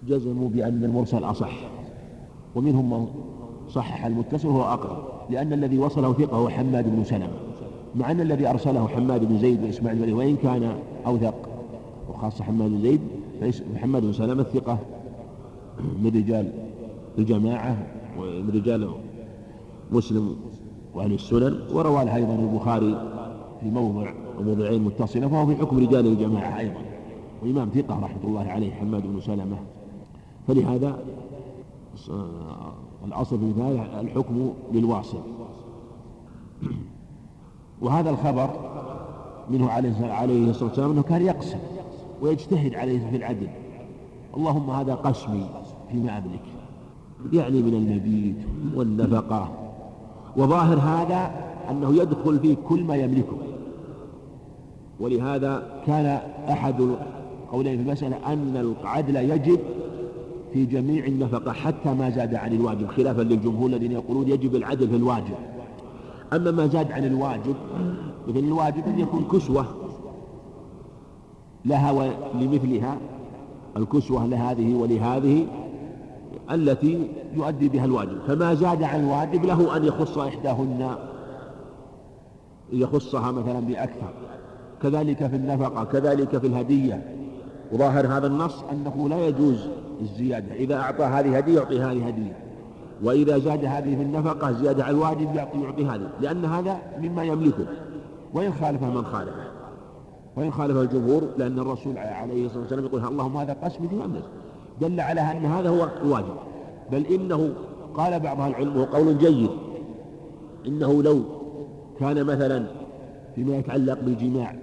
جزموا بأن المرسل أصح، ومنهم من صحح المتصل وهو أقرب، لأن الذي وصله ثقة هو حماد بن سلمة، مع أن الذي أرسله حماد بن زيد وإسماعيل وإن كان أوثق، وخاصة حماد بن زيد، فحماد بن سلمة ثقة من رجال الجماعة ومن رجال مسلم وأهل السنن، وروى له أيضا البخاري في موضع وموضعين متصلة، فهو في حكم رجال الجماعة أيضا، وإمام ثقة رحمة الله عليه حماد بن سلمة. فلهذا الأصل في ذلك الحكم للواصل. وهذا الخبر منه عليه الصلاة والسلام أنه كان يقسم ويجتهد عليه في العدل، اللهم هذا قسمي فيما أملك، يعني من المبيت والنفقة، وظاهر هذا أنه يدخل فيه كل ما يملكه. ولهذا كان أحد قولين في المسألة أن العدل يجب في جميع النفقة حتى ما زاد عن الواجب، خلافا للجمهور الذين يقولون يجب العدل في الواجب. أما ما زاد عن الواجب، مثل الواجب أن يكون كسوة لها ولمثلها، الكسوة لهذه ولهذه التي يؤدي بها الواجب، فما زاد عن الواجب له أن يخص إحداهن، يخصها مثلا بأكثر. كذلك في النفقة، كذلك في الهدية. وظاهر هذا النص أنه لا يجوز الزيادة، إذا أعطى هذه هدية يعطي هذه هدية، وإذا زاد هذه في النفقة زيادة على الواجب يعطي هذه، لأن هذا مما يملكه، وإن خالفه من خالفه، وإن خالفه الجمهور، لأن الرسول عليه الصلاة والسلام يقول اللهم هذا قسمي في أملك، دل على أن هذا هو الواجب. بل إنه قال بعض أهل العلم وهو قول جيد، إنه لو كان مثلا فيما يتعلق بالجماع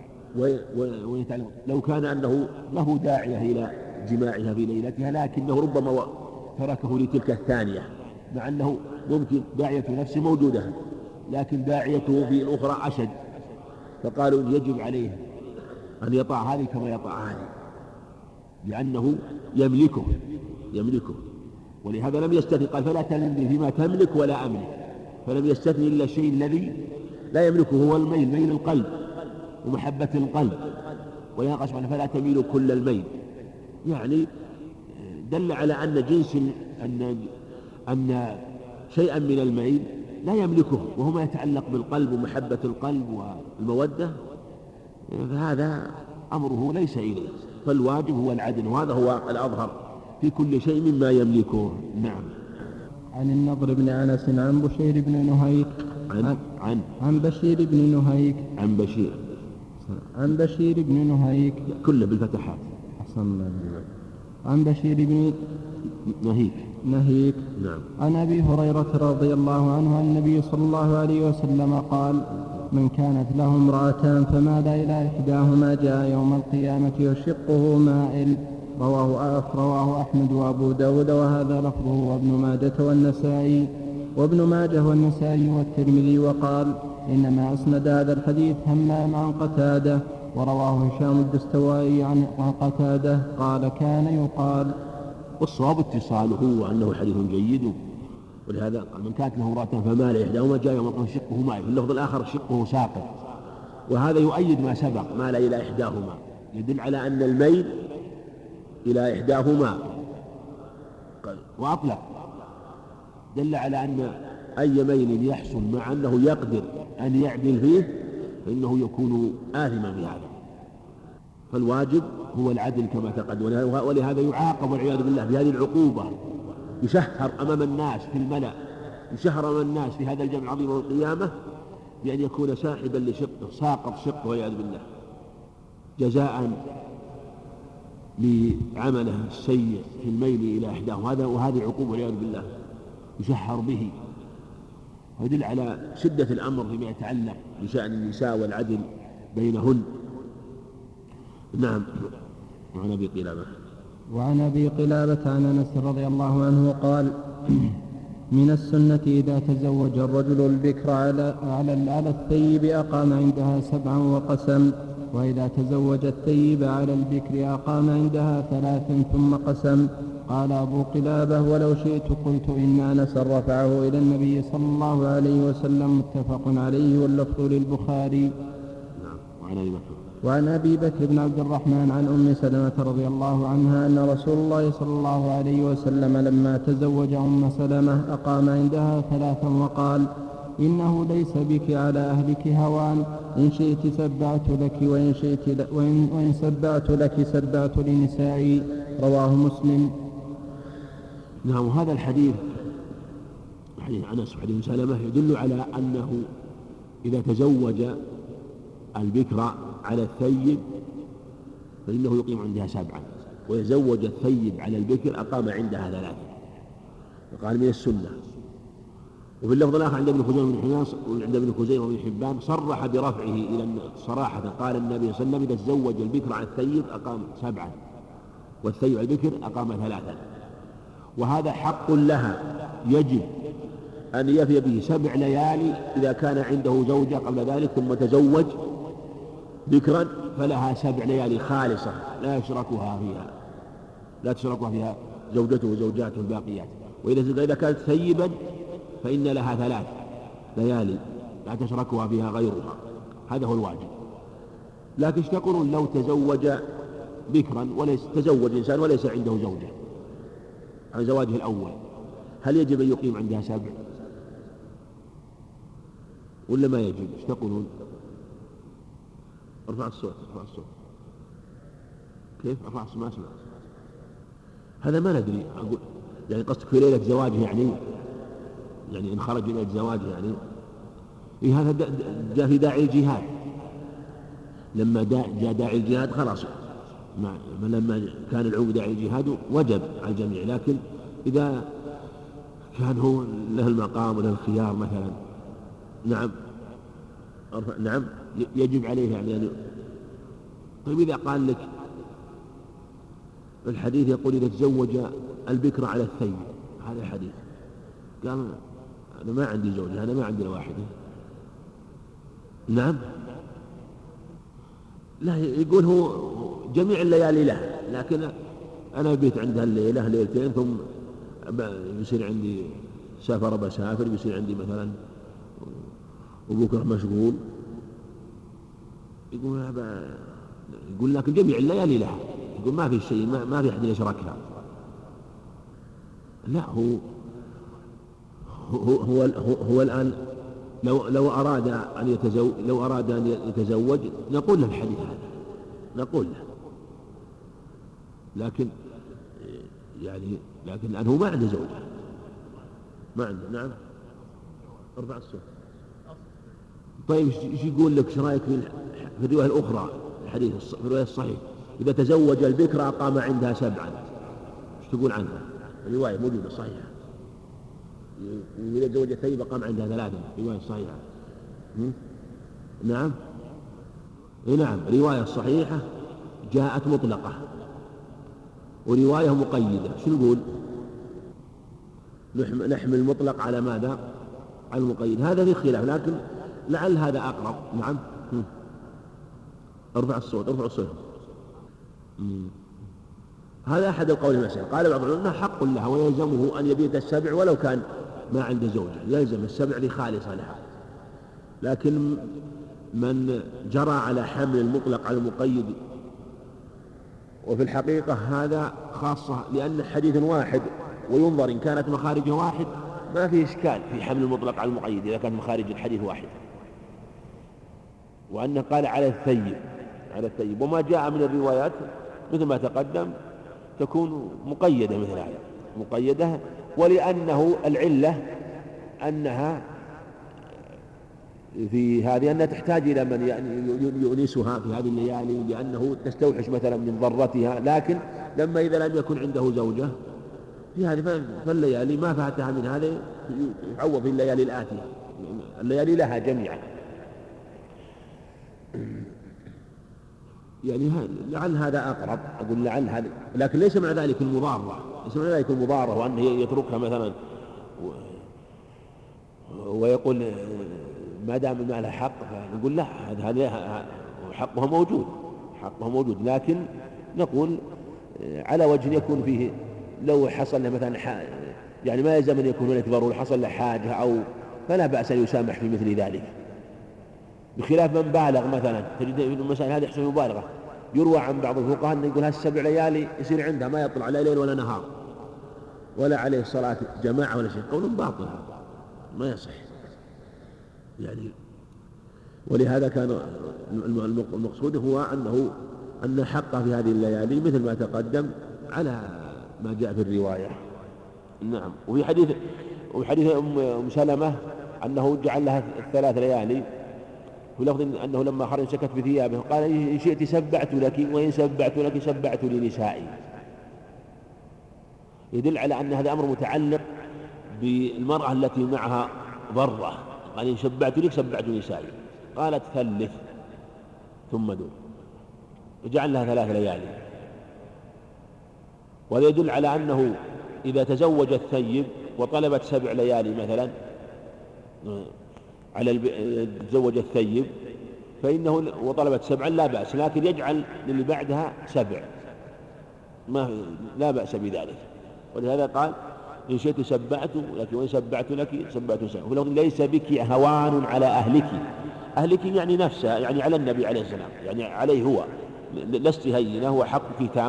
لو كان أنه له داعية إلى جماعها في ليلتها، لكنه ربما تركه لتلك الثانية، مع أنه ممكن داعية نفسه موجودة لكن داعيته في الأخرى أشد، فقالوا يجب عليه أن يطاع هذه كما يطاع هذه، لأنه يملكه. ولهذا لم يستثن، قال فلا تلمني فيما تملك ولا أملك، فلم يستثن إلا الشيء الذي لا يملكه، هو الميل، ميل القلب ومحبة القلب، ولا قسم فلا تميل كل الميل، يعني دل على أن جنس أن شيئا من الميل لا يملكه، وهو ما يتعلق بالقلب ومحبة القلب والمودة، فهذا أمره ليس إليه، فالواجب هو العدل، وهذا هو الأظهر في كل شيء مما يملكه. نعم. عن النضر بن أنس عن بشير بن نهيك عن بشير بن نهيك عن بشير بن نهيك كله بالفتحات. عن بشير بن نهيك نعم. عن أبي هريرة رضي الله عنه عن النبي صلى الله عليه وسلم قال: من كانت له امرأتان فمال إلى إحداهما جاء يوم القيامة وشقه مائل. رواه أحمد وأبو داود وهذا لفظه وابن ماجه والنسائي والترمذي. وقال: إنما أسند هذا الحديث همام عن قتادة. ورواه هشام الدستوائي عن قتادة قال: كان يقال. والصواب اتصاله وأنه حديث جيد، ولهذا قال: من كانت له امرأتان فمال إحداهما جاء يوم القيامة شقه مائل، في اللفظ الآخر شقه ساقط، وهذا يؤيد ما سبق، مال إلى إحداهما، يدل على أن الميل إلى إحداهما، وأطلق دل على أن أي ميل يحصل مع أنه يقدر أن يعدل فيه فإنه يكون آثما في هذا، فالواجب هو العدل كما تقدم. ولهذا يعاقب والعياذ بالله بهذه العقوبة، يشهر أمام الناس في الملأ، يشهر أمام الناس في هذا الجمع العظيم يوم القيامة بأن يكون ساحبا لشقه، ساقط شقه والعياذ بالله، جزاء لعمله السيء في الميل إلى إحداه، وهذه عقوبة والعياذ بالله يشهر به، ويدل على شدة الأمر فيما يتعلق بشأن النساء والعدل بينهن. نعم. وعن أبي قلابة عن أنس رضي الله عنه قال: من السنة إذا تزوج الرجل البكر على الثيب أقام عندها 7 وقسم، وإذا تزوج الثيب على البكر أقام عندها 3 ثم قسم. قال أبو قلابة: ولو شئت قلت إن أنسا رفعه إلى النبي صلى الله عليه وسلم. متفق عليه واللفظ للبخاري. وعن أبي بكر بن عبد الرحمن عن أم سلمة رضي الله عنها أن رسول الله صلى الله عليه وسلم لما تزوج أم سلمة أقام عندها 3 وقال: إنه ليس بك على أهلك هوان، إن شئت سبعت لك وإن سبعت لك سبعت لنسائي. رواه مسلم. نعم. هذا الحديث حديث أنس وحديث سلمة يدل على أنه إذا تزوج البكر على الثيب فإنه يقيم عندها 7، ويزوج الثيب على البكر أقام عندها 3. فقال من السنة. وفي اللفظ الآخر عند ابن خزيمة وابن حبان صرح برفعه إلى صراحة، قال النبي صلى الله عليه وسلم: إذا تزوج البكر على الثيب أقام 7، والثيب على البكر أقام 3. وهذا حق لها، يجب أن يفي به 7 ليالي إذا كان عنده زوجة قبل ذلك ثم تزوج بكرا، فلها 7 ليالي خالصة لا تشركها فيها زوجته وزوجاته الباقيات. وإذا كانت ثيبا فإن لها 3 ليالي لا تشركها فيها غيرها. هذا هو الواجب. لكن ايش تقولون لو تزوج بكرا تزوج إنسان وليس عنده زوجة عن زواجه الأول، هل يجب أن يقيم عندها 7 ولا ما يجب؟ ايش تقولون؟ ارفع الصوت. كيف ارفع الصوت؟ ما اسمع. هذا ما ندري. أقول يعني قصدك في ليلة زواجه، يعني إن خرج إلى زواجه، يعني هذا جاء في داعي الجهاد. لما جاء داعي الجهاد خلاص، لما كان العموم داعي الجهاد وجب على الجميع. لكن إذا كان هو له المقام وله الخيار مثلا، نعم يجب عليه يعني. طيب إذا قال لك الحديث يقول إذا تزوج البكر على الثيب، هذا الحديث قال أنا ما عندي زوجة، أنا ما عندي واحدة، نعم، لا، يقول هو جميع الليالي له، لكن أنا بيت عندها الليلة ليلتين ثم يصير عندي سفر بسافر، يصير عندي مثلا وبكرة مشغول. يقول لكن جميع الليالي لها، يقول ما في شيء، ما في أحد يشركها. لا، هو الآن لو أراد أن يتزوج نقول له الحديث هذا، نقول له، لكن لأنه ما عنده زوجة، ما عنده. نعم، ارفع الصوت. طيب ايش يقول لك؟ ايش رايك في الرواية الأخرى، الحديث في الرواية الصحيح إذا تزوج البكر أقام عندها 7، ايش تقول عنها؟ الرواية موجودة صحيحة. إذا تزوج الثيب أقام عندها 3، رواية صحيحة. نعم، نعم، رواية صحيحة جاءت مطلقة ورواية مقيدة. شو نقول؟ نحمل المطلق على ماذا؟ على المقيد. هذا في خلاف، لكن لعل هذا أقرب. نعم، ارفع الصوت. هذا أحد القول المسألة. قال بعض العلماء حق لها ويلزمه أن يبيت 7 ولو كان ما عنده زوجة، يلزم 7 لخالصة لها. لكن من جرى على حمل المطلق على المقيد، وفي الحقيقة هذا خاصة لأن حديث واحد، وينظر إن كانت مخارجه واحد ما في إشكال في حمل المطلق على المقيد إذا كان مخارج الحديث واحد، وأنه قال على الثيب. وما جاء من الروايات مثل ما تقدم تكون مقيدة مثل هذا، مقيدة، ولأنه العلة أنها في هذه أنها تحتاج إلى من يؤنسها في هذه الليالي، لأنه تستوحش مثلا من ضرتها. لكن لما إذا لم يكن عنده زوجة في هذه فالليالي ما فاتها من هذا يعوض في الليالي الآتية، الليالي لها جميعا. يعني لعل هذا أقرب، أقول لعل هذا، لكن ليس مع ذلك المضارة، وأنه يتركها مثلا ويقول ما دام ما لها حق، فنقول لا، هذا حقها موجود، لكن نقول على وجه يكون فيه لو حصل له مثلا يعني ما يلزم أن يكون هناك ضرورة، حصل له حاجة فلا بأس أن يسامح في مثل ذلك. بخلاف من بالغ مثلا، تجد في المسائل هذه يحصل مبالغة. يروى عن بعض الفقهاء أنه يقول هالسبع ليالي يصير عنده ما يطلع لا ليل ولا نهار ولا عليه صلاة جماعة ولا شيء، قول باطل ما يصح يعني. ولهذا كان المقصود هو أن حقه في هذه الليالي مثل ما تقدم على ما جاء في الرواية. نعم. وفي حديث أم سلمة أنه جعل لها 3 ليالي، في لفظ أنه لما خرج سكت بثيابه قال إن شئت سبعت لك وإن سبعت لك سبعت لنسائي، يدل على أن هذا أمر متعلق بالمرأة التي معها ضرة، قال إن سبعت لك سبعت لنسائي، قالت ثلث ثم دون، وجعل لها 3 ليالي. وهذا يدل على أنه إذا تزوج الثيب وطلبت 7 ليالي مثلا تزوج الثيب فإنه وطلبت 7 لا بأس، لكن يجعل للي بعدها 7 لا بأس بذلك. ولهذا قال إن شئت سبعت لك وإن سبعت لك سبعت سبع. ولو ليس بك هوان على أهلك يعني نفسها، يعني على النبي عليه السلام، يعني عليه هو، لست هينة، هو حقك تام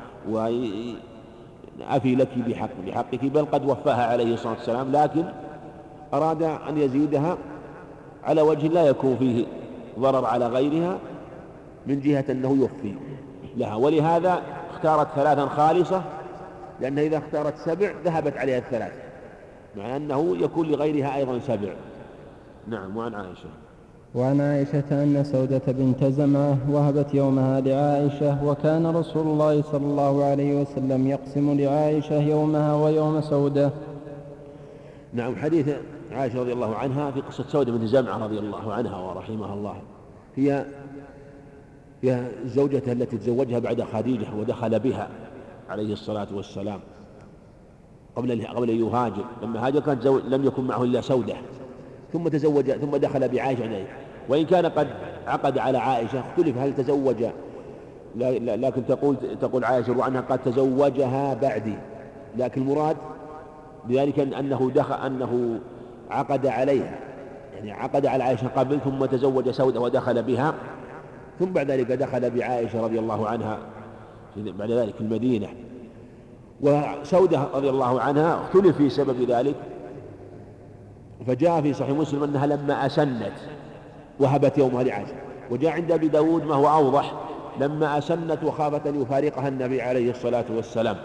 وأفي لك بحقك، بل قد وفاها عليه الصلاة والسلام، لكن أراد أن يزيدها على وجه لا يكون فيه ضرر على غيرها من جهة أنه يوفي لها. ولهذا اختارت 3 خالصة، لأنها إذا اختارت 7 ذهبت عليها 3، مع أنه يكون لغيرها أيضا 7. نعم. وعن عائشة أن سودة بنت زمعة وهبت يومها لعائشة، وكان رسول الله صلى الله عليه وسلم يقسم لعائشة يومها ويوم سودة. نعم. حديث عائشة رضي الله عنها في قصة سودة بنت زمعة رضي الله عنها ورحمها الله، هي زوجته التي تزوجها بعد خديجة ودخل بها عليه الصلاة والسلام قبل أن يهاجر. لما هاجر لم يكن معه إلا سودة، ثم تزوج ثم دخل بعائشة عليه، وإن كان قد عقد على عائشة اختلف هل تزوج، لكن تقول عائشة عنها قد تزوجها بعدي، لكن المراد بذلك أنه عقد عليها، يعني عقد على عائشة قبل ثم تزوج سودة ودخل بها، ثم بعد ذلك دخل بعائشة رضي الله عنها بعد ذلك في المدينة. وسودة رضي الله عنها اختلف في سبب ذلك، فجاء في صحيح مسلم أنها لما أسنت وهبت يومها لعائشة، وجاء عند أبي داود ما هو أوضح لما أسنت وخافت أن يفارقها النبي عليه الصلاة والسلام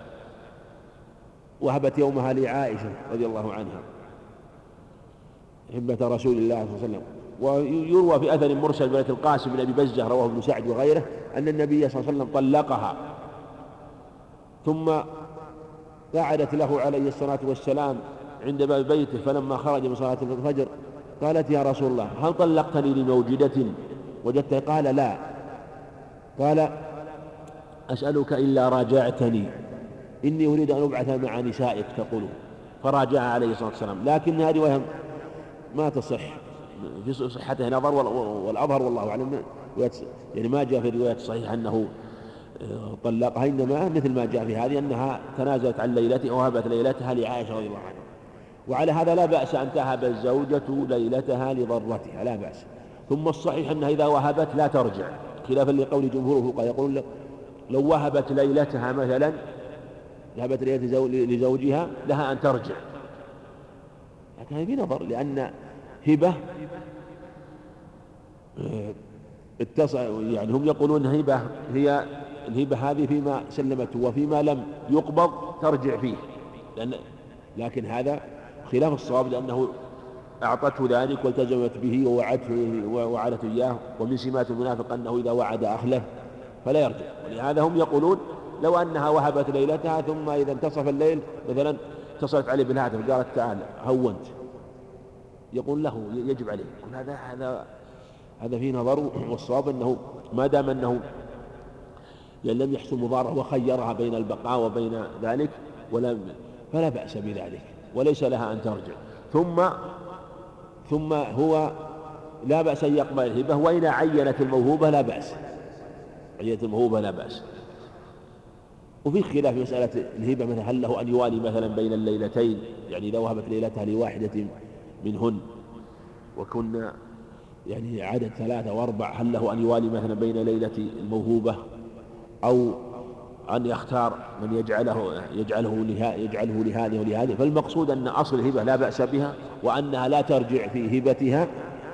وهبت يومها لعائشة رضي الله عنها حبة رسول الله صلى الله عليه وسلم. ويروى في أثر مرسل بن القاسم بن أبي بزة رواه ابن سعد وغيره أن النبي صلى الله عليه وسلم طلقها، ثم قعدت له عليه الصلاة والسلام عند باب بيته، فلما خرج من صلاة الفجر قالت يا رسول الله هل طلقتني لموجدة وجدته؟ قال لا. قال أسألك إلا راجعتني إني أريد أن أبعث مع نسائك تقول، فراجع عليه الصلاة والسلام. لكن هذه رواية ما تصح، في صحتها نظر، والأظهر والله أعلم يعني ما جاء في الرواية الصحيحة أنه طلقها، إنما مثل ما جاء في هذه أنها تنازلت عن ليلتها وهبت ليلتها لعائشة رضي الله عنها. وعلى هذا لا بأس أن تهب الزوجة ليلتها لضرتها، لا بأس. ثم الصحيح أنها إذا وهبت لا ترجع، خلافا لقول جمهور الفقهاء يقولون لو وهبت ليلتها مثلا ذهبت لزوجها لها أن ترجع، لكن هذا في نظر، لأن هبة يعني هم يقولون هبة هي الهبة هذه فيما سلمته، وفيما لم يقبض ترجع فيه، لكن هذا خلاف الصواب، لأنه أعطته ذلك والتزمت به ووعدته إياه، ومن سمات المنافق أنه إذا وعد أخلف فلا يرجع. ولهذا هم يقولون لو أنها وهبت ليلتها ثم إذا انتصف الليل مثلا اتصلت عليه بالهاتف قالت تعال هونت، يقول له يجب عليه. يقول هذا فيه نظر، والصواب أنه ما دام أنه يعني لم يحصل مضارة وخيرها بين البقاء وبين ذلك فلا بأس بذلك، وليس لها أن ترجع. ثم هو لا بأس أن يقبل الهبة، وإن عينت الموهوبة لا بأس، عينت الموهوبة لا بأس. وفي خلاف في مسألة الهبة، مثلا هل له أن يوالي مثلا بين الليلتين، يعني إذا وهبت ليلتها لواحدة منهن وكنا يعني عدد 3 و4، هل له أن يوالي مثلا بين ليلة الموهوبة أو أن يختار من يجعله لهذه ولهذه؟ فالمقصود أن أصل الهبة لا بأس بها، وأنها لا ترجع في هبتها،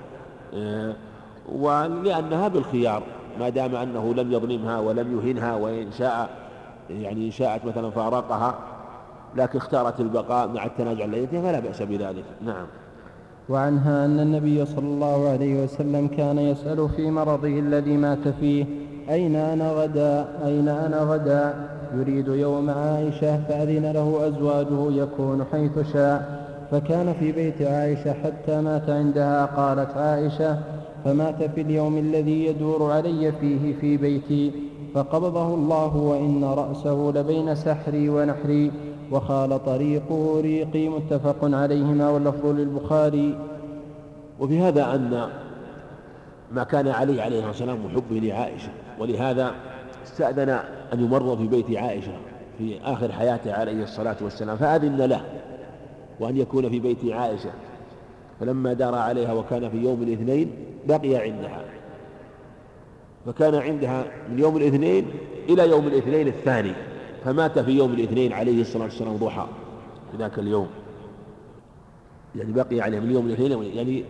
ولأنها بالخيار ما دام أنه لم يظلمها ولم يهنها، وإن شاء يعني إن شاءت مثلا فارقها لكن اختارت البقاء مع التنازع عن ليلتها فلا بأس بذلك. نعم. وعنها أن النبي صلى الله عليه وسلم كان يسأل في مرضه الذي مات فيه: أين أنا غدا يريد يوم عائشة، فأذن له أزواجه يكون حيث شاء، فكان في بيت عائشة حتى مات عندها. قالت عائشة: فمات في اليوم الذي يدور علي فيه في بيتي، فقبضه الله وإن رأسه لبين سحري ونحري، وخال طريقه ريقي. متفق عليهما واللفظ للبخاري. وفي هذا أن ما كان عليه الصلاة والسلام وحبه لعائشة، ولهذا استأذن أن يمرض في بيت عائشة في آخر حياته عليه الصلاة والسلام، فأذن له وأن يكون في بيت عائشة. فلما دار عليها وكان في يوم الاثنين بقي عندها، فكان عندها من يوم الاثنين إلى يوم الاثنين الثاني، فمات في يوم الاثنين عليه الصلاة والسلام ضحى في ذاك اليوم، يعني بقي عليه من يوم الاثنين يعني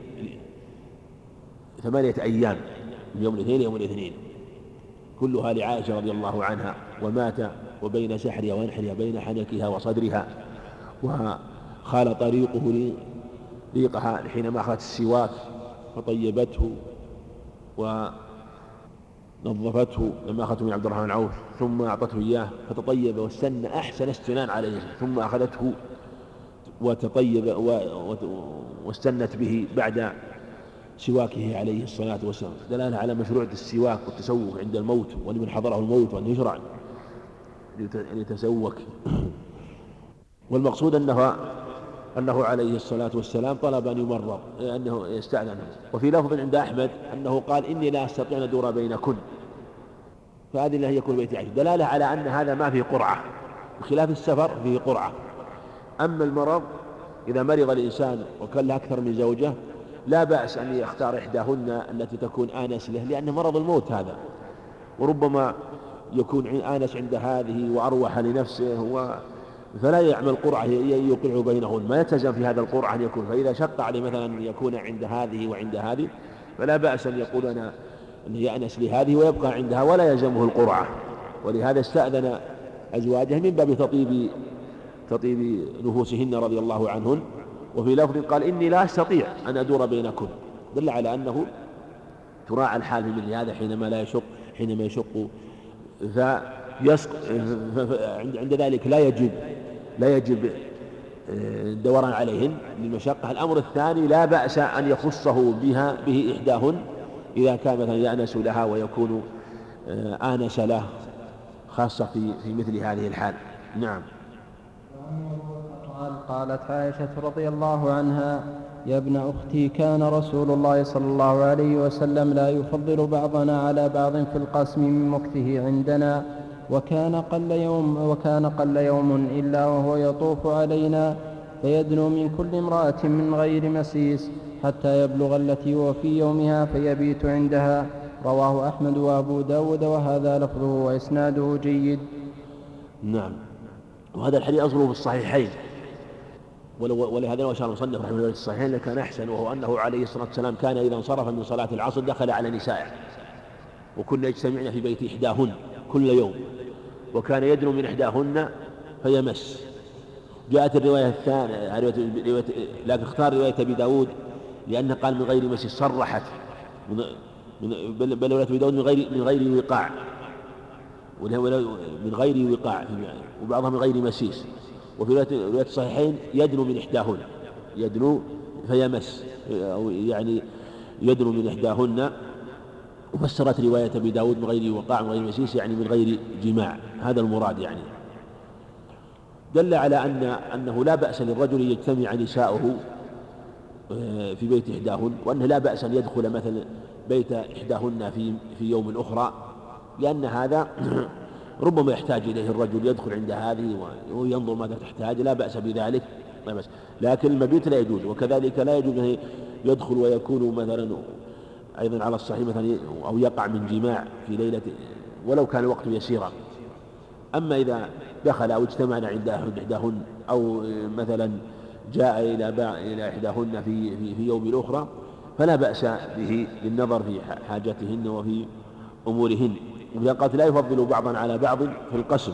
8 أيام من يوم الاثنين يوم الاثنين كلها لعائشة رضي الله عنها. ومات وبين سحرها ونحرها بين حنكها وصدرها، وخال طريقه ريقها حينما أخذت السواك فطيبته ونظفته لما أخذته من عبد الرحمن بن عوف، ثم أعطته إياه فتطيب واستنى أحسن استنان عليه، ثم أخذته وتطيب واستنت به بعد سواكه عليه الصلاة والسلام، دلالة على مشروعية السواك والتسوق عند الموت، ولمن حضره الموت وأن يشرع أن يتسوك. والمقصود أنه عليه الصلاة والسلام طلب أن يمرض، أنه يستأذنه. وفي لفظ عند أحمد أنه قال: إني لا أستطيع أن أدور بينكن، فأذن له يكون بيت عائشة، دلالة على أن هذا ما فيه قرعة، بخلاف السفر فيه قرعة. أما المرض إذا مرض الإنسان وكان له أكثر من زوجة لا بأس أن يختار إحداهن التي تكون آنس له، لأن مرض الموت هذا، وربما يكون آنس عند هذه وأروح لنفسه، فلا يعمل قرعة يوقع بينهن، ما يلتزم في هذا القرعة أن يكون. فإذا شق عليه مثلا أن يكون عند هذه وعند هذه فلا بأس أن يقول أن يأنس لهذه ويبقى عندها ولا يلزمه القرعة. ولهذا استأذن أزواجه من باب تطيب نفوسهن رضي الله عنهن. وفي لفظ قال: إني لا أستطيع أن أدور بينكن، دل على أنه تراعى الحال في مثل هذا حينما يشق عند ذلك لا يجب الدوران عليهن للمشقة. الأمر الثاني لا بأس أن يخصه به إحداهن إذا كان مثلا يأنس لها ويكون آنس له، خاصة في مثل هذه الحال. نعم. قالت عائشة رضي الله عنها: يا ابن أختي، كان رسول الله صلى الله عليه وسلم لا يفضل بعضنا على بعض في القسم من مكثه عندنا، وكان قل يوم إلا وهو يطوف علينا فيدنو من كل امرأة من غير مسيس حتى يبلغ التي هو في يومها فيبيت عندها. رواه أحمد وأبو داود، وهذا لفظه وإسناده جيد. نعم. وهذا الحديث أصله في الصحيحين، ولهذا لو شاء المصنف رحمه الله في الصحيحين لكان أحسن، وهو أنه عليه الصلاة والسلام كان إذا انصرف من صلاة العصر دخل على نسائه، وكنا يجتمعن في بيت إحداهن كل يوم، وكان يدنو من إحداهن فيمس. جاءت الرواية الثانية لكن اختار رواية أبي داود لأنه قال من غير مس، صرحت بل رواية أبي داود من غير وقاع، من غير وقاع، وبعضها من غير مسيس. وفي رواية الصحيحين يدنو من إحداهن، يدنو فيمس، أو يعني يدنو من إحداهن. وفسرت رواية أبي داود من غير وقاع من غير مسيس يعني من غير جماع، هذا المراد يعني. دل على أنه لا بأس للرجل يجتمع نساؤه في بيت إحداهن، وأنه لا بأس أن يدخل مثلا بيت إحداهن في يوم أخرى، لأن هذا ربما يحتاج إليه الرجل، يدخل عند هذه وينظر ماذا تحتاج، لا بأس بذلك، لا بأس. لكن المبيت لا يجوز، وكذلك لا يجوز أن يدخل ويكون مثلا أيضا على الصحيح مثلا أو يقع من جماع في ليلة ولو كان الوقت يسيرا. أما إذا دخل أو اجتمعنا عند إحداهن أو مثلا جاء إلى إحداهن في يوم الأخرى فلا بأس به للنظر في حاجتهن وفي أمورهن. وإذا قالت لا يفضل بعضا على بعض في القسم،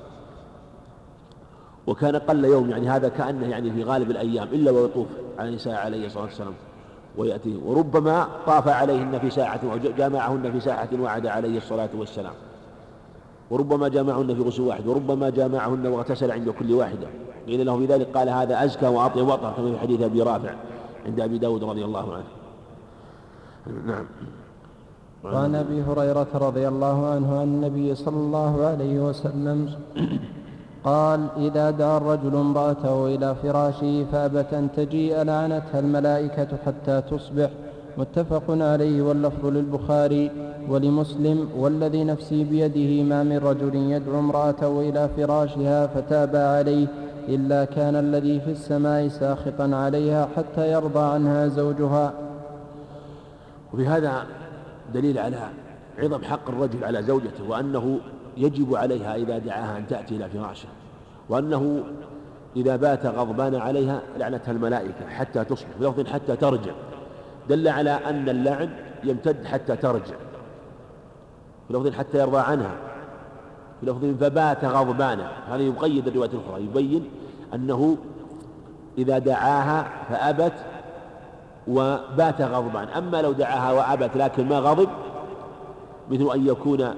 وكان قل يوم يعني هذا كأنه يعني في غالب الأيام إلا ويطوف على النساء عليه الصلاة والسلام ويأتي، وربما طاف عليهن في ساعة وجامعهن في ساعة وعد عليه الصلاة والسلام، وربما جامعهن في غسل واحد، وربما جامعهن واغتسل عند كل واحدة. قيل له بذلك قال هذا أزكى وأطيب وأطهر كما في حديث أبي رافع عند أبي داود رضي الله عنه. نعم. وعن أبي هريرة رضي الله عنه عن النبي صلى الله عليه وسلم قال إذا دعا الرجل امرأته إلى فراشه فأبت أن تجيء لعنتها الملائكة حتى تصبح. متفق عليه، واللفظ للبخاري ولمسلم والذي نفسي بيده ما من رجل يدعو امرأته إلى فراشها فتابى عليه إلا كان الذي في السماء ساخطا عليها حتى يرضى عنها زوجها. وفي هذا دليل على عظم حق الرجل على زوجته، وأنه يجب عليها إذا دعاها أن تأتي إلى فراشه، وأنه إذا بات غضبان عليها لعنتها الملائكة حتى تصبح، بلفظ حتى ترجع، دل على أن اللعن يمتد حتى ترجع، بلفظ حتى يرضى عنها، بلفظ فبات غضبانا. هذا يقيد الرواية الأخرى، يبين أنه إذا دعاها فأبت وبات غضبان. أما لو دعاها وأبت لكن ما غضب، مثل أن يكون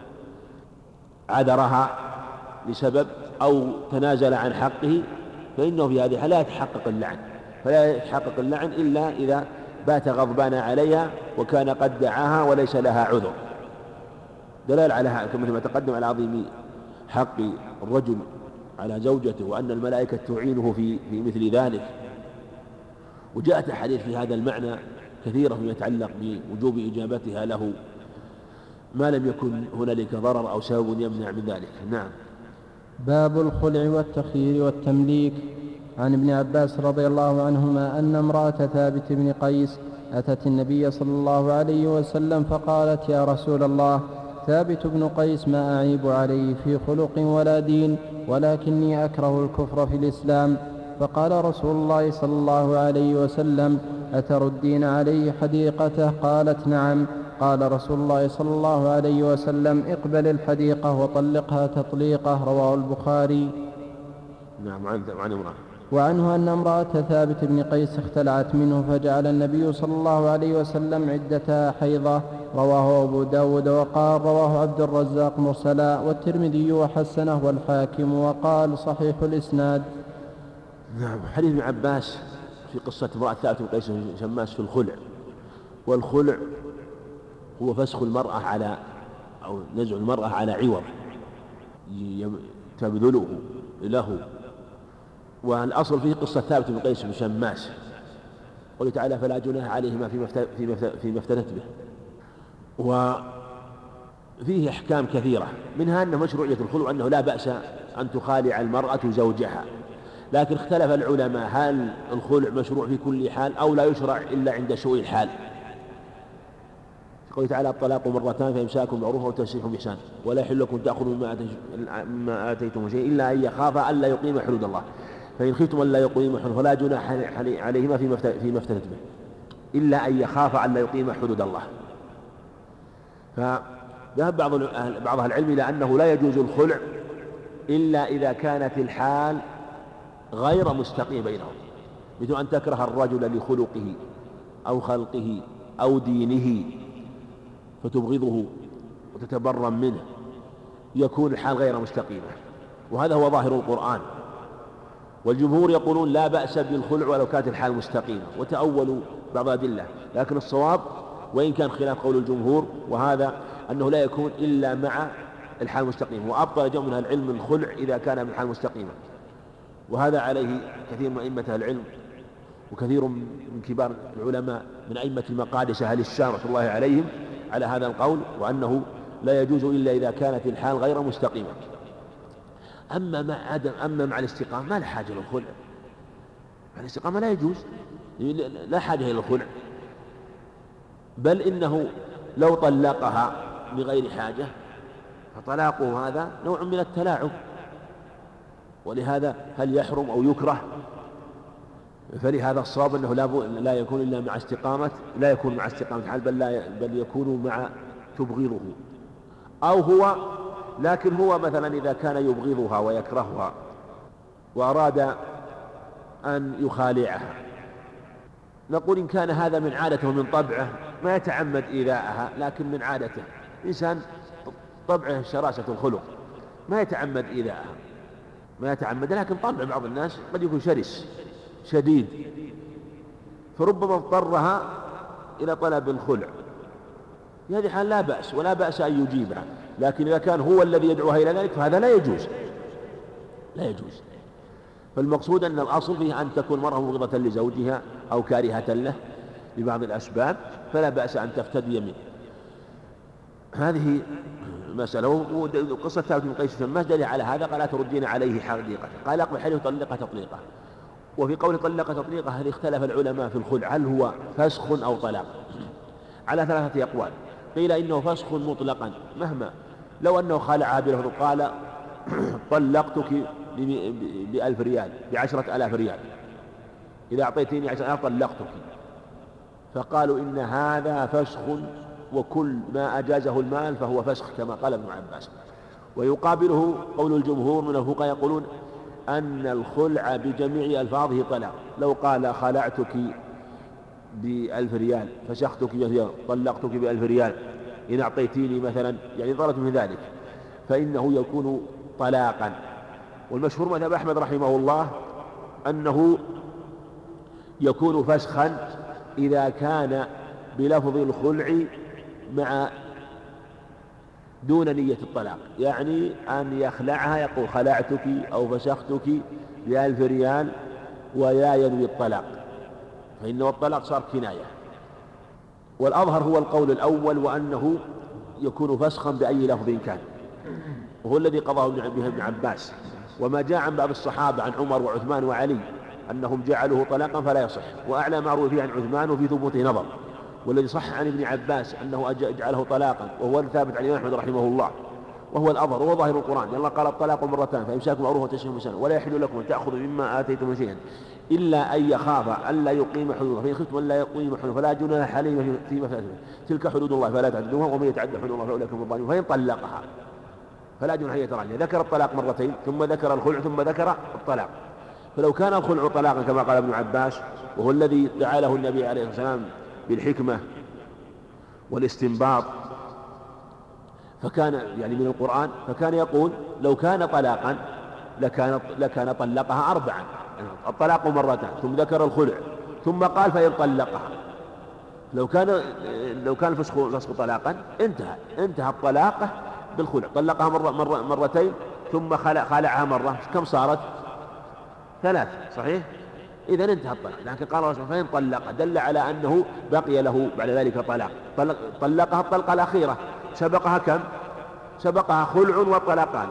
عذرها لسبب أو تنازل عن حقه، فإنه في هذه لا يتحقق اللعن، فلا يتحقق اللعن إلا إذا بات غضبان عليها وكان قد دعاها وليس لها عذر. دلال على هذا كما ما تقدم على عظيم حق الرجل على زوجته، وأن الملائكة تعينه في مثل ذلك. وجاءت أحاديث في هذا المعنى كثيرة فيما يتعلق بوجوب إجابتها له ما لم يكن هنالك ضرر أو سبب يمنع من ذلك. نعم. باب الخلع والتخيير والتمليك. عن ابن عباس رضي الله عنهما أن امرأة ثابت بن قيس أتت النبي صلى الله عليه وسلم فقالت يا رسول الله، ثابت بن قيس ما أعيب عليه في خلق ولا دين، ولكني أكره الكفر في الإسلام. فقال رسول الله صلى الله عليه وسلم أتردين عليه حديقته؟ قالت نعم. قال رسول الله صلى الله عليه وسلم اقبل الحديقة وطلقها تطليقة. رواه البخاري. نعم. عن امرأة. وعنه أن امرأة ثابت بن قيس اختلعت منه فجعل النبي صلى الله عليه وسلم عدتها حيضة. رواه أبو داود وقال رواه عبد الرزاق مرسلا، والترمذي وحسنه والحاكم وقال صحيح الإسناد. نعم. حديث ابن عباس في قصة امرأة ثابت بن قيس شماس في الخلع، والخلع هو فسخ المرأة على أو نزع المرأة على عوض تبذله له. والأصل فيه قصة ثابت بن قيس بن شماس، قوله تعالى فلا جناح عليهما فيما افتتت به. وفيه أحكام كثيرة، منها أنه مشروعية الخلع، أنه لا بأس أن تخالع المرأة زوجها، لكن اختلف العلماء هل الخلع مشروع في كل حال أو لا يشرع إلا عند سوء الحال. قوله تعالى الطلاق مرتان فإمساك بمعروف أو تسريح بإحسان ولا يحل لكم تأخذوا مما آتيتم شيء إلا أن يخاف ألا يقيم حدود الله، فإن خفتم ألا يقيم حدود فلا جناح عليهما فيما افتتت به إلا أن يخاف ألا يقيم حدود الله. فذهب بعض أهل العلم إلى أنه لا يجوز الخلع إلا إذا كانت الحال غير مستقيم بينهم، مثل أن تكره الرجل لخلقه أو خلقه أو دينه فتبغضه وتتبرم منه، يكون الحال غير مستقيمة، وهذا هو ظاهر القرآن. والجمهور يقولون لا بأس بالخلع ولو كانت الحال مستقيمة، وتأولوا بعض الأدلة، لكن الصواب وإن كان خلاف قول الجمهور وهذا أنه لا يكون إلا مع الحال مستقيمة. وأبطل جمع من أهل العلم الخلع إذا كان من الحال مستقيمة، وهذا عليه كثير من أئمة أهل العلم وكثير من كبار العلماء من أئمة المقادس أهل الشام رحمة الله عليهم على هذا القول، وأنه لا يجوز إلا إذا كانت الحال غير مستقيمة. أما مع الاستقامة ما لا حاجة للخلع، مع الاستقامة لا يجوز، لا حاجة إلى الخلع. بل إنه لو طلقها بغير حاجة فطلاقه هذا نوع من التلاعب. ولهذا هل يحرم أو يكره؟ فلهذا الصواب أنه لا يكون إلا مع استقامة، لا يكون مع استقامة حال، بل يكون مع تبغضه. أو هو، لكن هو مثلا إذا كان يبغضها ويكرهها وأراد أن يخالعها، نقول إن كان هذا من عادته ومن طبعه ما يتعمد إيذاءها، لكن من عادته إنسان طبعه شراسة الخلق ما يتعمد إيذاءها، ما يتعمد، لكن طبع بعض الناس قد يكون شرس شديد، فربما اضطرها إلى طلب الخلع. في هذه الحال لا بأس، ولا بأس أن يجيبها، لكن إذا كان هو الذي يدعوها إلى ذلك فهذا لا يجوز، لا يجوز. فالمقصود أن الأصل فيه أن تكون المرأة مبغضة لزوجها أو كارهة له ببعض الأسباب، فلا بأس أن تفتدي منه. هذه مسألة. وقصة ثابت بن قيس ما دل على هذا، قال لا تردين عليه حديقته، قال أقبل حيث طلق تطليقه. وفي قول طلق تطليقه هل اختلف العلماء في الخلع، هل هو فسخ أو طلاق، على 3 أقوال. قيل إنه فسخ مطلقا، مهما لو أنه خالعها بلفظ قال طلقتك ب1000 ريال، ب10,000 ريال، إذا أعطيتيني 10,000 طلقتك، فقالوا إن هذا فسخ، وكل ما أجازه المال فهو فسخ كما قال ابن عباس. ويقابله قول الجمهور من الفقهاء يقولون أن الخلع بجميع ألفاظه طلاق. لو قال خلعتك ب1000 ريال، فسختك ب1000 طلقتك ب1000 ريال، إن أعطيتيني مثلا، يعني ضرت من ذلك، فإنه يكون طلاقا. والمشهور مذهب أحمد رحمه الله أنه يكون فسخا إذا كان بلفظ الخلع مع دون نية الطلاق، يعني أن يخلعها يقول خلعتك أو فسختك ب1000 ريال ولا ينوي الطلاق، فإنه الطلاق صار كناية. والأظهر هو القول الأول، وأنه يكون فسخا بأي لفظ كان، وهو الذي قضاه به ابن عباس. وما جاء عن بعض الصحابة عن عمر وعثمان وعلي أنهم جعلوه طلاقا فلا يصح، وأعلى ما روي فيه عن عثمان وفي ثبوته نظر. والذي صح عن ابن عباس أنه جعله طلاقا، وهو الثابت عن الإمام أحمد رحمه الله، وهو الأظهر وهو ظاهر القرآن، لأن الله قال الطلاق مرتان، فإمساك معروف وتسريح بإحسان، ولا يحل لكم أن تأخذوا مما آتيتم شيئا إلا أن يخاف ألا يقيم حدود، فإن خفتم ألا يقيم حدود فلا جناح عليهما فيما فاتوا، تلك حدود الله فلا تعتدوها، ومن يتعدى حدود الله فأولئك هم الظالمون. فإن طلقها فلا جناح عليه تراجع. ذكر الطلاق مرتين، ثم ذكر الخلع، ثم ذكر الطلاق. فلو كان الخلع طلاقا كما قال ابن عباس، وهو الذي دعا له النبي عليه الصلاة والسلام بالحكمة والاستنباط، فكان يعني من القرآن، فكان يقول لو كان طلاقا لكان طلقها 4، الطلاق مرتان، ثم ذكر الخلع، ثم قال فإن طلقها. لو كان الفسخ طلاقا انتهى الطلاق بالخلع، طلقها مرتين ثم خلعها مرة، كم صارت؟ 3، صحيح؟ إذا انتهى الطلاق. لكن قال الله فإن طلقها دل على أنه بقي له بعد ذلك طلاق، طلقها الطلقة الأخيرة، سبقها كم؟ سبقها خلع وطلاقان،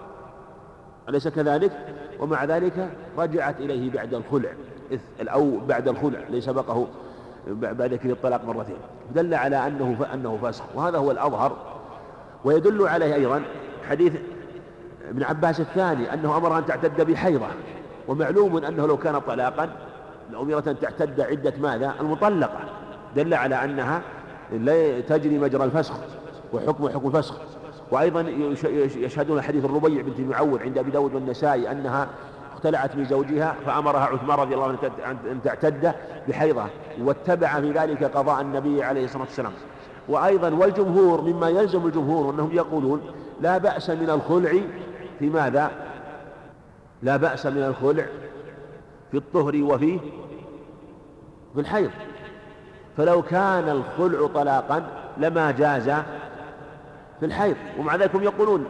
أليس كذلك؟ ومع ذلك رجعت إليه بعد الخلع، أو بعد الخلع الذي سبقه بعد كل الطلاق مرتين، دل على أنه فسخ، وهذا هو الأظهر. ويدل عليه أيضا حديث ابن عباس الثاني أنه أمرها أن تعتد بحيضة، ومعلوم أنه لو كان طلاقا لأمرت أن تعتد عدة ماذا؟ المطلقة، دل على أنها لا تجري مجرى الفسخ، وحكم الفسخ. وأيضا يشهدون حديث الربيع بنت معوذ عند أبي داود والنسائي أنها اختلعت بزوجها فأمرها عثمان رضي الله عنه أن تعتد بحيضة، واتبع في ذلك قضاء النبي عليه الصلاة والسلام. وأيضا والجمهور مما يلزم الجمهور أنهم يقولون لا بأس من الخلع في ماذا؟ لا بأس من الخلع في الطهر وفي الحيض. فلو كان الخلع طلاقا لما جاز في الحيض، ومع ذلك هم يقولون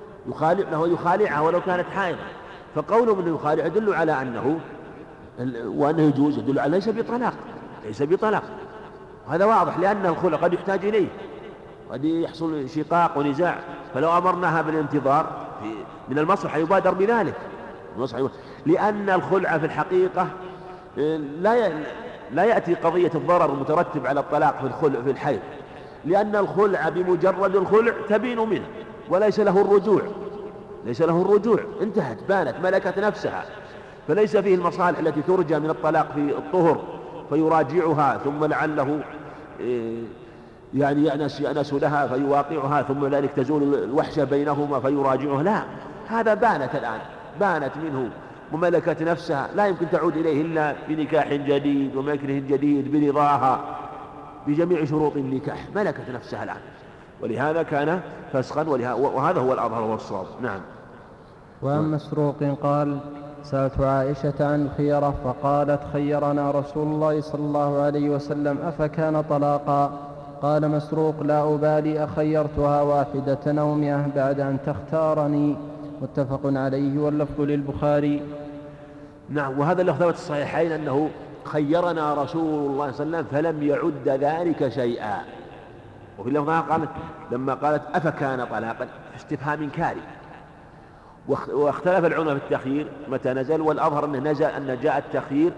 يخالعها ولو كانت حائضة. فقولهم انه يخالع يدل على انه وانه يجوز، يدل على ليس بطلاق. وهذا واضح، لان الخلع قد يحتاج اليه، قد يحصل شقاق ونزاع، فلو امرناها بالانتظار من المصلحة يبادر بذلك، لان الخلع في الحقيقة لا يأتي قضية الضرر المترتب على الطلاق في الخلع في الحيض، لأن الخلع بمجرد الخلع تبين منه وليس له الرجوع، ليس له الرجوع، انتهت، بانت، ملكت نفسها، فليس فيه المصالح التي ترجى من الطلاق في الطهر فيراجعها ثم لعله يعني يأنس لها فيواقعها ثم ذلك تزول الوحشة بينهما فيراجعها، لا، هذا بانت الآن، بانت منه وملكت نفسها، لا يمكن تعود إليه إلا بنكاح جديد ومكره جديد برضاها بجميع شروط النكاح، ملكت نفسها الآن، ولهذا كان فسخا، وهذا هو الأظهر والصواب. نعم. وعن مسروق قال: سألت عائشة عن الخيرة فقالت: خيرنا رسول الله صلى الله عليه وسلم أفكان طلاقا؟ قال مسروق: لا أبالي أخيرتها واحدة أو 100 بعد أن تختارني. متفق عليه واللفظ للبخاري. نعم. وهذا اللي ثبت الصحيحين أنه خيرنا رسول الله صلى الله عليه وسلم فلم يعد ذلك شيئا. وفي اللفظ قالت لما قالت أفكان طلاقا استفهام إنكاري. واختلف العلماء في التخيير متى نزل، والأظهر أنه نزل أن جاء التخيير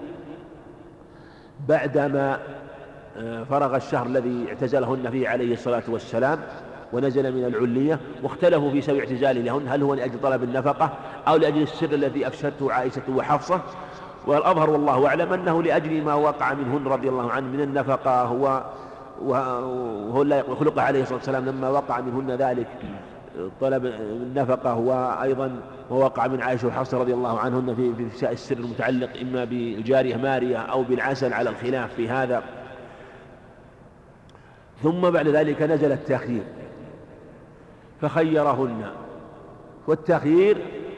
بعدما فرغ الشهر الذي اعتزلهن فيه عليه الصلاة والسلام ونزل من العلية، واختلفوا في سبب اعتزاله لهن، هل هو لأجل طلب النفقة أو لأجل السر الذي أفشته عائشة وحفصة. والأظهر والله أعلم أنه لأجل ما وقع منهن رضي الله عنه من النفقة، وهو لا خلق عليه الصلاة والسلام لما وقع منهن ذلك طلب النفقة، وأيضا ووقع من عائشة وحفصة رضي الله عنهن في إفشاء السر المتعلق إما بالجارية مارية أو بالعسل على الخلاف في هذا. ثم بعد ذلك نزل التخيير فخيرهن. والتخيير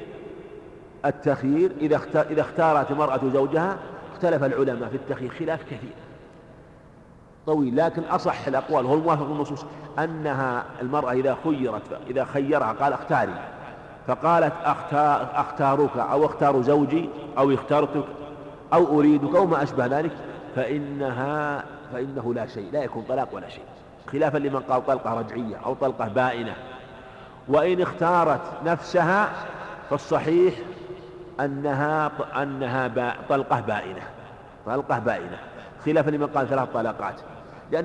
إذا اختارت المرأة زوجها، اختلف العلماء في التخيير خلاف كثير طويل، لكن أصح الأقوال هو الموافق للنصوص أنها المرأة إذا خيرها قال اختاري، فقالت أختارك أو اختار زوجي أو اختارتك أو أريدك أو ما أشبه ذلك، فإنه لا شيء، لا يكون طلاق ولا شيء، خلافا لمن قال طلقة رجعية أو طلقة بائنة. وإن اختارت نفسها فالصحيح أنها طلقة بائنة، خلافا لمن قال 3 طلقات، لأن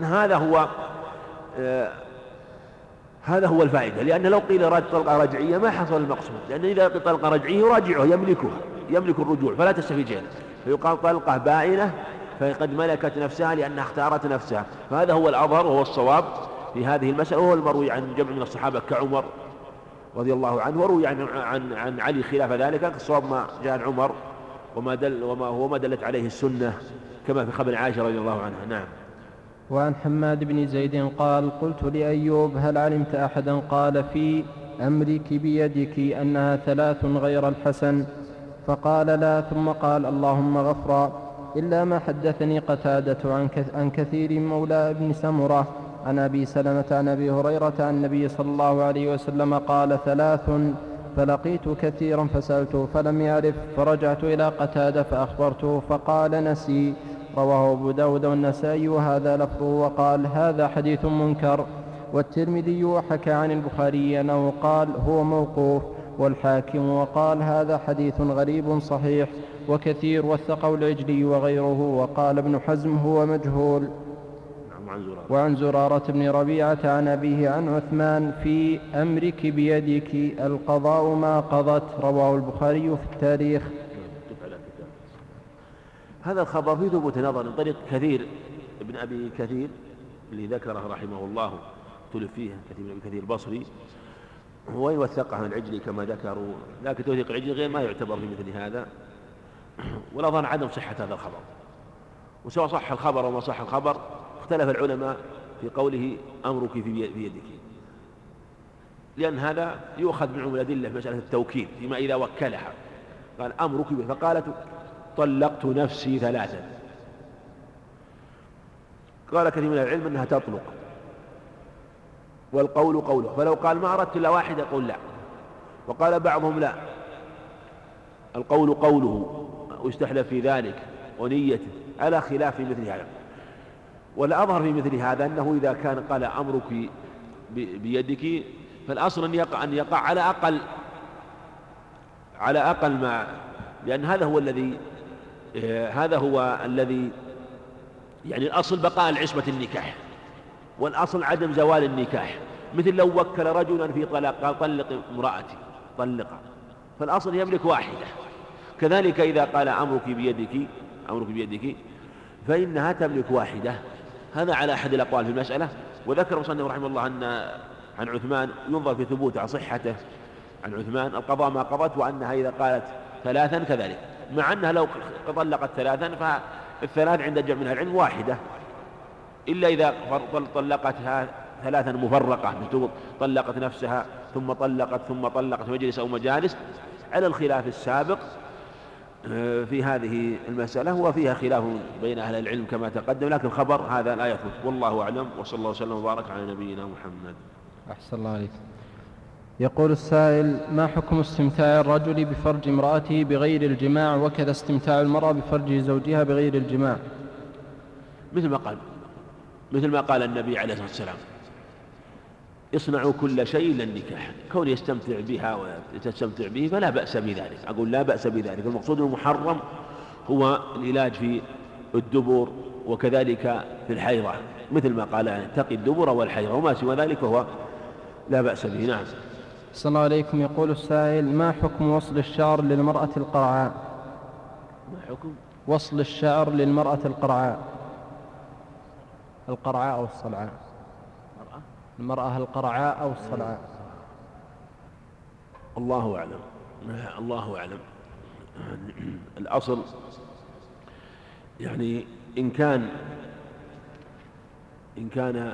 هذا هو الفائدة. لأن لو قيل طلقة رجعية ما حصل المقصود، لأن إذا قيل طلقة رجعية يراجعه، يملك الرجوع فلا تستفيد شيئا، فيقال طلقة بائنة فقد ملكت نفسها لأنها اختارت نفسها. فهذا هو الأظهر وهو الصواب في هذه المسألة، وهو المروي عن جمع من الصحابة كعمر رضي الله عنه، وروي عن علي خلاف ذلك. الصواب ما جاء عن عمر وما دلت عليه السنة كما في خبر عائشة رضي الله عنها. نعم. وعن حماد بن زيد قال: قلت لأيوب: هل علمت أحدا قال في أمرك بيدك أنها 3 غير الحسن؟ فقال: لا. ثم قال: اللهم غفرا، إلا ما حدثني قتادة عن كثير مولى ابن سمرة عن أبي سلمة عن أبي هريرة عن النبي صلى الله عليه وسلم قال: 3. فلقيت كثيرا فسألته فلم يعرف، فرجعت إلى قتادة فأخبرته فقال: نسي. رواه أبو داود والنسائي وهذا لفظه، وقال: هذا حديث منكر. والترمذي وحكى عن البخاري أنه قال: هو موقوف، والحاكم وقال: هذا حديث غريب صحيح. وكثير وثقه العجلي وغيره، وقال ابن حزم: هو مجهول. وعن زرارة بن ربيعة عن أبيه عن عثمان: في أمرك بيدك القضاء ما قضت. رواه البخاري في التاريخ. هذا الخبر فيه ثبوت نظر من طريق كثير ابن أبي كثير اللي ذكره رحمه الله، تلف فيه كثير من أبي كثير البصري، وإن وثقه عن العجلي كما ذكروا، لكن توثيق العجلي غير ما يعتبر في مثل هذا، ولا ظن عدم صحة هذا الخبر. وسواء صح الخبر وما صح الخبر، اختلف العلماء في قوله أمرك في بيدك، لأن هذا يؤخذ من الأدلة في مسألة التوكيل فيما إذا وكلها، قال أمرك بيدك، فقالت طلقت نفسي 3. قال كثير من العلم أنها تطلق، والقول قوله، فلو قال ما أردت إلا واحدة يقول لا. وقال بعضهم لا، القول قوله ويستحلف في ذلك ونيته، على خلاف في مثل هذا. والأظهر في مثل هذا أنه إذا كان قال أمرك بيدك فالأصل أن يقع على أقل ما، لأن هذا هو الذي يعني الأصل بقاء العصمة النكاح، والأصل عدم زوال النكاح. مثل لو وكل رجلا في طلاق قال طلق امرأتي طلقها، فالأصل يملك واحدة. كذلك إذا قال أمرك بيدك فإنها تملك واحدة. هذا على أحد الأقوال في المسألة. وذكر مصنف رحمه الله أن عن عثمان ينظر في ثبوت عن صحته عن عثمان القضاء ما قضت، وأنها إذا قالت ثلاثا كذلك، مع أنها لو طلقت ثلاثا فالثلاث عند الجمع من العلم واحدة، إلا إذا طلقتها ثلاثا مفرقة، طلقت نفسها ثم طلقت مجلس أو مجالس، على الخلاف السابق في هذه المسألة. وفيها خلاف بين أهل العلم كما تقدم، لكن الخبر هذا لا يثبت، والله أعلم، وصلى الله وسلم وبارك على نبينا محمد. أحسن الله عليك. يقول السائل: ما حكم استمتاع الرجل بفرج امرأته بغير الجماع، وكذا استمتاع المرأة بفرج زوجها بغير الجماع؟ مثل ما قال النبي عليه الصلاة والسلام: اصنعوا كل شيء إلا النكاح. كون يستمتع بها وتستمتع به فلا بأس بذلك، أقول لا بأس بذلك. المقصود المحرم هو العلاج في الدبر، وكذلك في الحيضة، مثل ما قال اتقي الدبر والحيضة، وما سوى ذلك فهو لا بأس به. نعم. صلى الله عليكم. يقول السائل: ما حكم وصل الشعر للمرأة القرعاء؟ ما حكم وصل الشعر للمرأة القرعاء أو الصلعاء؟ المرأة القرعاء أو الصلعاء. الله أعلم. الأصل يعني إن كان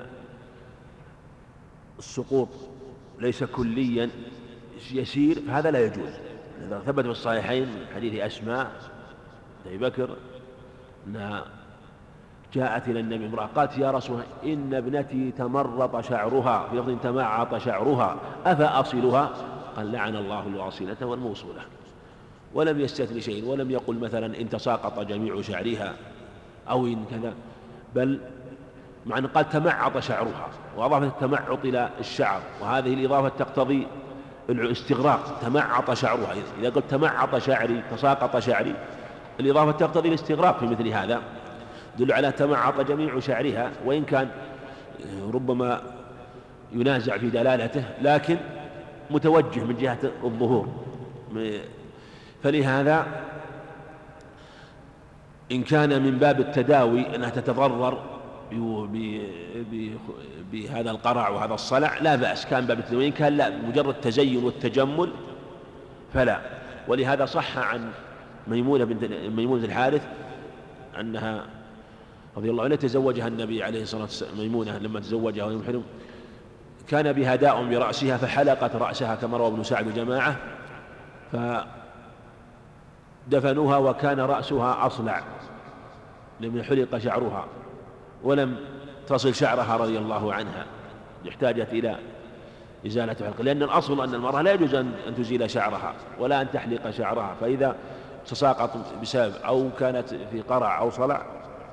السقوط ليس كليا يسير فهذا لا يجوز. إذا ثبت في الصحيحين من حديث أسماء أبي بكر أنها جاءت إلى النبي امرأة قالت: يا رسول الله، إن ابنتي تمرط شعرها، في لفظ تمعط شعرها، أفأصلها؟ قال: لعن الله الواصلة والموصولة. ولم يستثن شيء، ولم يقل مثلا إن تساقط جميع شعرها أو إن كذا، بل مع أن قال تمعط شعرها وأضاف التمعط إلى الشعر، وهذه الإضافة تقتضي الاستغراق. تمعط شعرها، إذا قلت تمعط شعري تساقط شعري، الإضافة تقتضي الاستغراق في مثل هذا، يدل على تمعط جميع شعرها، وإن كان ربما ينازع في دلالته، لكن متوجه من جهة الظهور. فلهذا إن كان من باب التداوي أنها تتضرر بهذا القرع وهذا الصلع لا بأس، كان باب التداوي. إن كان لا، مجرد تزين والتجمل فلا. ولهذا صح عن ميمونة الحارث أنها رضي الله عنها تزوجها النبي عليه الصلاة والسلام. ميمونة لما تزوجها وهي محرم كان بها داء برأسها فحلقت رأسها كما روى ابن سعد وجماعة، فدفنوها وكان رأسها أصلع لم حلق شعرها، ولم تصل شعرها رضي الله عنها، احتاجت إلى إزالة حلق، لأن الأصل أن المرأة لا يجوز أن تزيل شعرها ولا أن تحلق شعرها، فإذا تساقط بسبب أو كانت في قرع أو صلع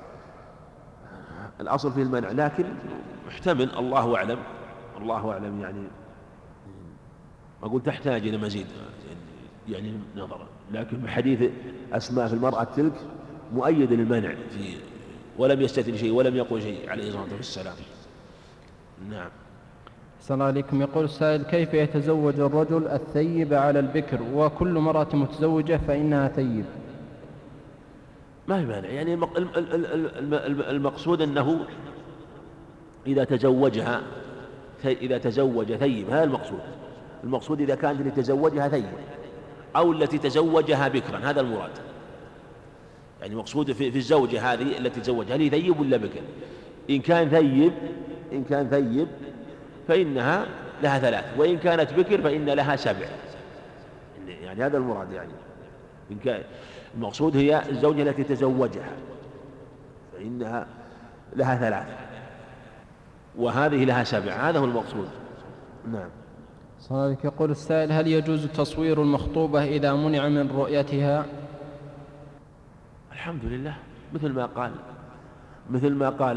الأصل في المنع، لكن محتمل، الله أعلم يعني أقول تحتاج إلى مزيد يعني نظرا، لكن حديث أسماء في المرأة تلك مؤيد للمنع ولم يستثن شيء ولم يقل شيء عليه الصلاة والسلام. نعم. السلام عليكم. يقول السائل: كيف يتزوج الرجل الثيب على البكر وكل مرأة متزوجة فإنها ثيب؟ ما في مانع، يعني المقصود أنه إذا تزوج ثيب، هذا المقصود إذا كانت اللي تزوجها ثيب أو التي تزوجها بكرا، هذا المراد. يعني مقصود في الزوجة هذه التي تزوجها هل ثيب ولا بكر؟ إن كان ثيب فإنها لها 3، وإن كانت بكر فإن لها 7. يعني هذا المراد، يعني إن كان المقصود هي الزوجة التي تزوجها فإنها لها 3 وهذه لها 7، هذا هو المقصود. نعم. صحيح. يقول السائل: هل يجوز تصوير المخطوبة إذا منع من رؤيتها؟ الحمد لله، مثل ما قال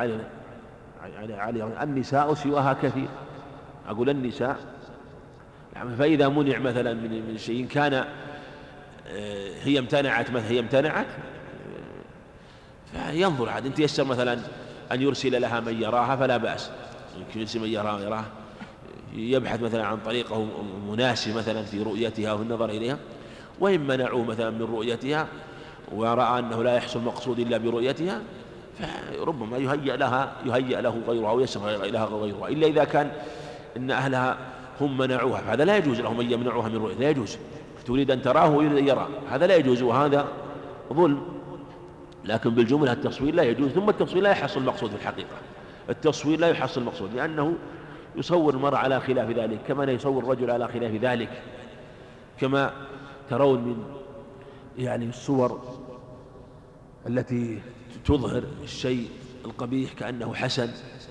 علي النساء سواها كثير. أقول النساء، فإذا منع مثلا من شيء كان هي امتنعت فينظر عاد إن تيسر مثلا أن يرسل لها من يراها فلا بأس، يمكن يرسل من يراها، يبحث مثلا عن طريقة مناسب مثلا في رؤيتها وفي النظر إليها. وإن منعوه مثلا من رؤيتها ورأى أنه لا يحصل مقصود إلا برؤيتها فربما يهيأ له غيرها ويسر لها غيرها، إلا إذا كان إن أهلها هم منعوها، فهذا لا يجوز لهم أن يمنعوها من رؤيته، لا يجوز. تريد أن تراه ويريد أن يرى، هذا لا يجوز وهذا ظلم. لكن بالجملة التصوير لا يجوز. ثم التصوير لا يحصل المقصود في الحقيقة، التصوير لا يحصل المقصود، لأنه يصور المرء على خلاف ذلك كما يصور الرجل على خلاف ذلك، كما ترون من الصور التي تظهر الشيء القبيح كأنه حسن.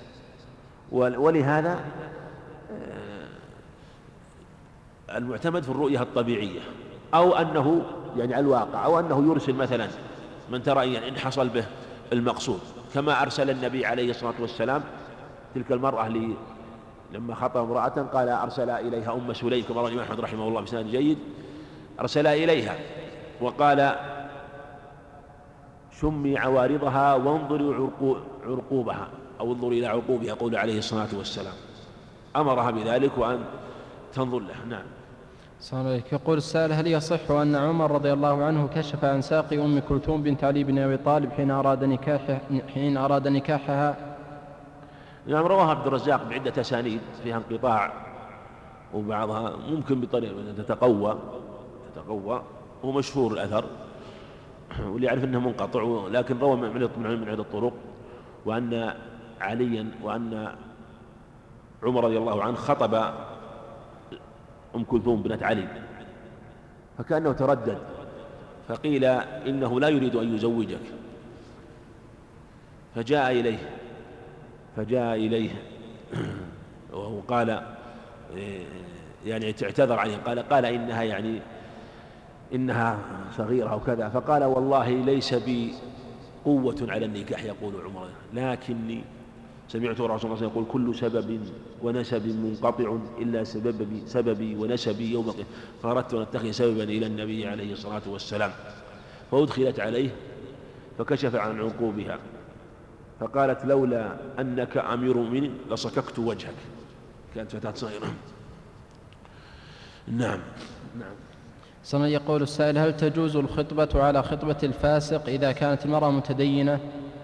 ولهذا المعتمد في الرؤية الطبيعية، أو أنه الواقع، أو أنه يرسل مثلا من ترى إن حصل به المقصود، كما أرسل النبي عليه الصلاة والسلام تلك المرأة لما خطب امرأة قال أرسل إليها أم سليم كما روى أحمد رحمه الله بسند جيد، أرسل إليها وقال شمي عوارضها وانظري عرقوبها، أو انظري إلى عقوبها، يقول عليه الصلاة والسلام، أمرها بذلك وأن تنظر له. نعم. السلام عليكم. يقول السائل: هل يصح أن عمر رضي الله عنه كشف عن ساق أم كلثوم بنت علي بن أبي طالب حين أراد نكاحها؟ نعم، رواه عبد الرزاق بعدة أسانيد فيها انقطاع، وبعضها ممكن بطريقة تتقوى، ومشهور الأثر واللي يعرف أنه منقطع، لكن روى من عدة طرق، وأن عمر رضي الله عنه خطب أم كلثوم بنت علي فكأنه تردد، فقيل إنه لا يريد أن يزوجك، فجاء إليه وقال اعتذر عليه، قال إنها صغيرة وكذا، فقال والله ليس بي قوة على النكاح، يقول عمر، لكني سمعت رسول الله صلى الله عليه وسلم يقول كل سبب ونسب منقطع إلا سببي ونسبي يوم القيامة، فأردت أن أتخذ سببا إلى النبي عليه الصلاة والسلام، فأدخلت عليه فكشف عن عقوبها، فقالت لولا أنك أمير مؤمنين لصككت وجهك، كانت فتاة صغيرة. نعم. يقول السائل: هل تجوز الخطبة على خطبة الفاسق إذا كانت المرأة متدينة؟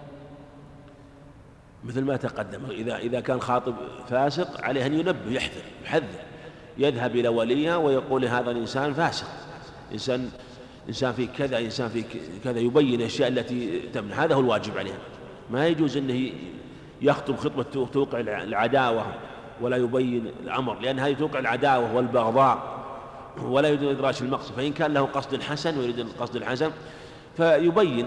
مثل ما تقدم، إذا كان خاطب فاسق عليه أن ينبه، يحذر، يذهب إلى وليها ويقول هذا الإنسان فاسق، إنسان في كذا، إنسان في كذا، يبين الأشياء التي تمنع، هذا هو الواجب عليه. ما يجوز أنه يخطب خطبة توقع العداوة ولا يبين الأمر، لأن هذه توقع العداوة والبغضاء ولا يريد إدراج المقصد، فإن كان له قصد حسن ويريد القصد الحسن فيبين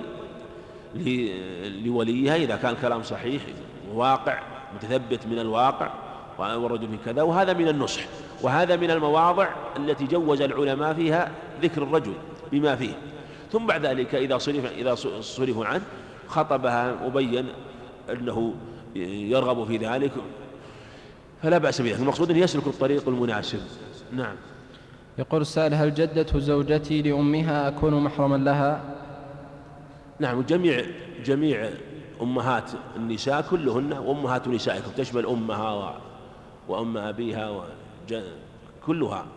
لوليها إذا كان الكلام صحيح وواقع متثبت من الواقع والرجل في كذا، وهذا من النصح، وهذا من المواضع التي جوز العلماء فيها ذكر الرجل بما فيه. ثم بعد ذلك إذا صرفوا عنه خطبها وبين أنه يرغب في ذلك فلا بأس بذلك، المقصود أن يسلك الطريق المناسب. نعم. يقول السائل: هل جدة زوجتي لأمها أكون محرما لها؟ نعم، جميع أمهات النساء كلهن أمهات نسائكم، تشمل أمها وأم أبيها كلها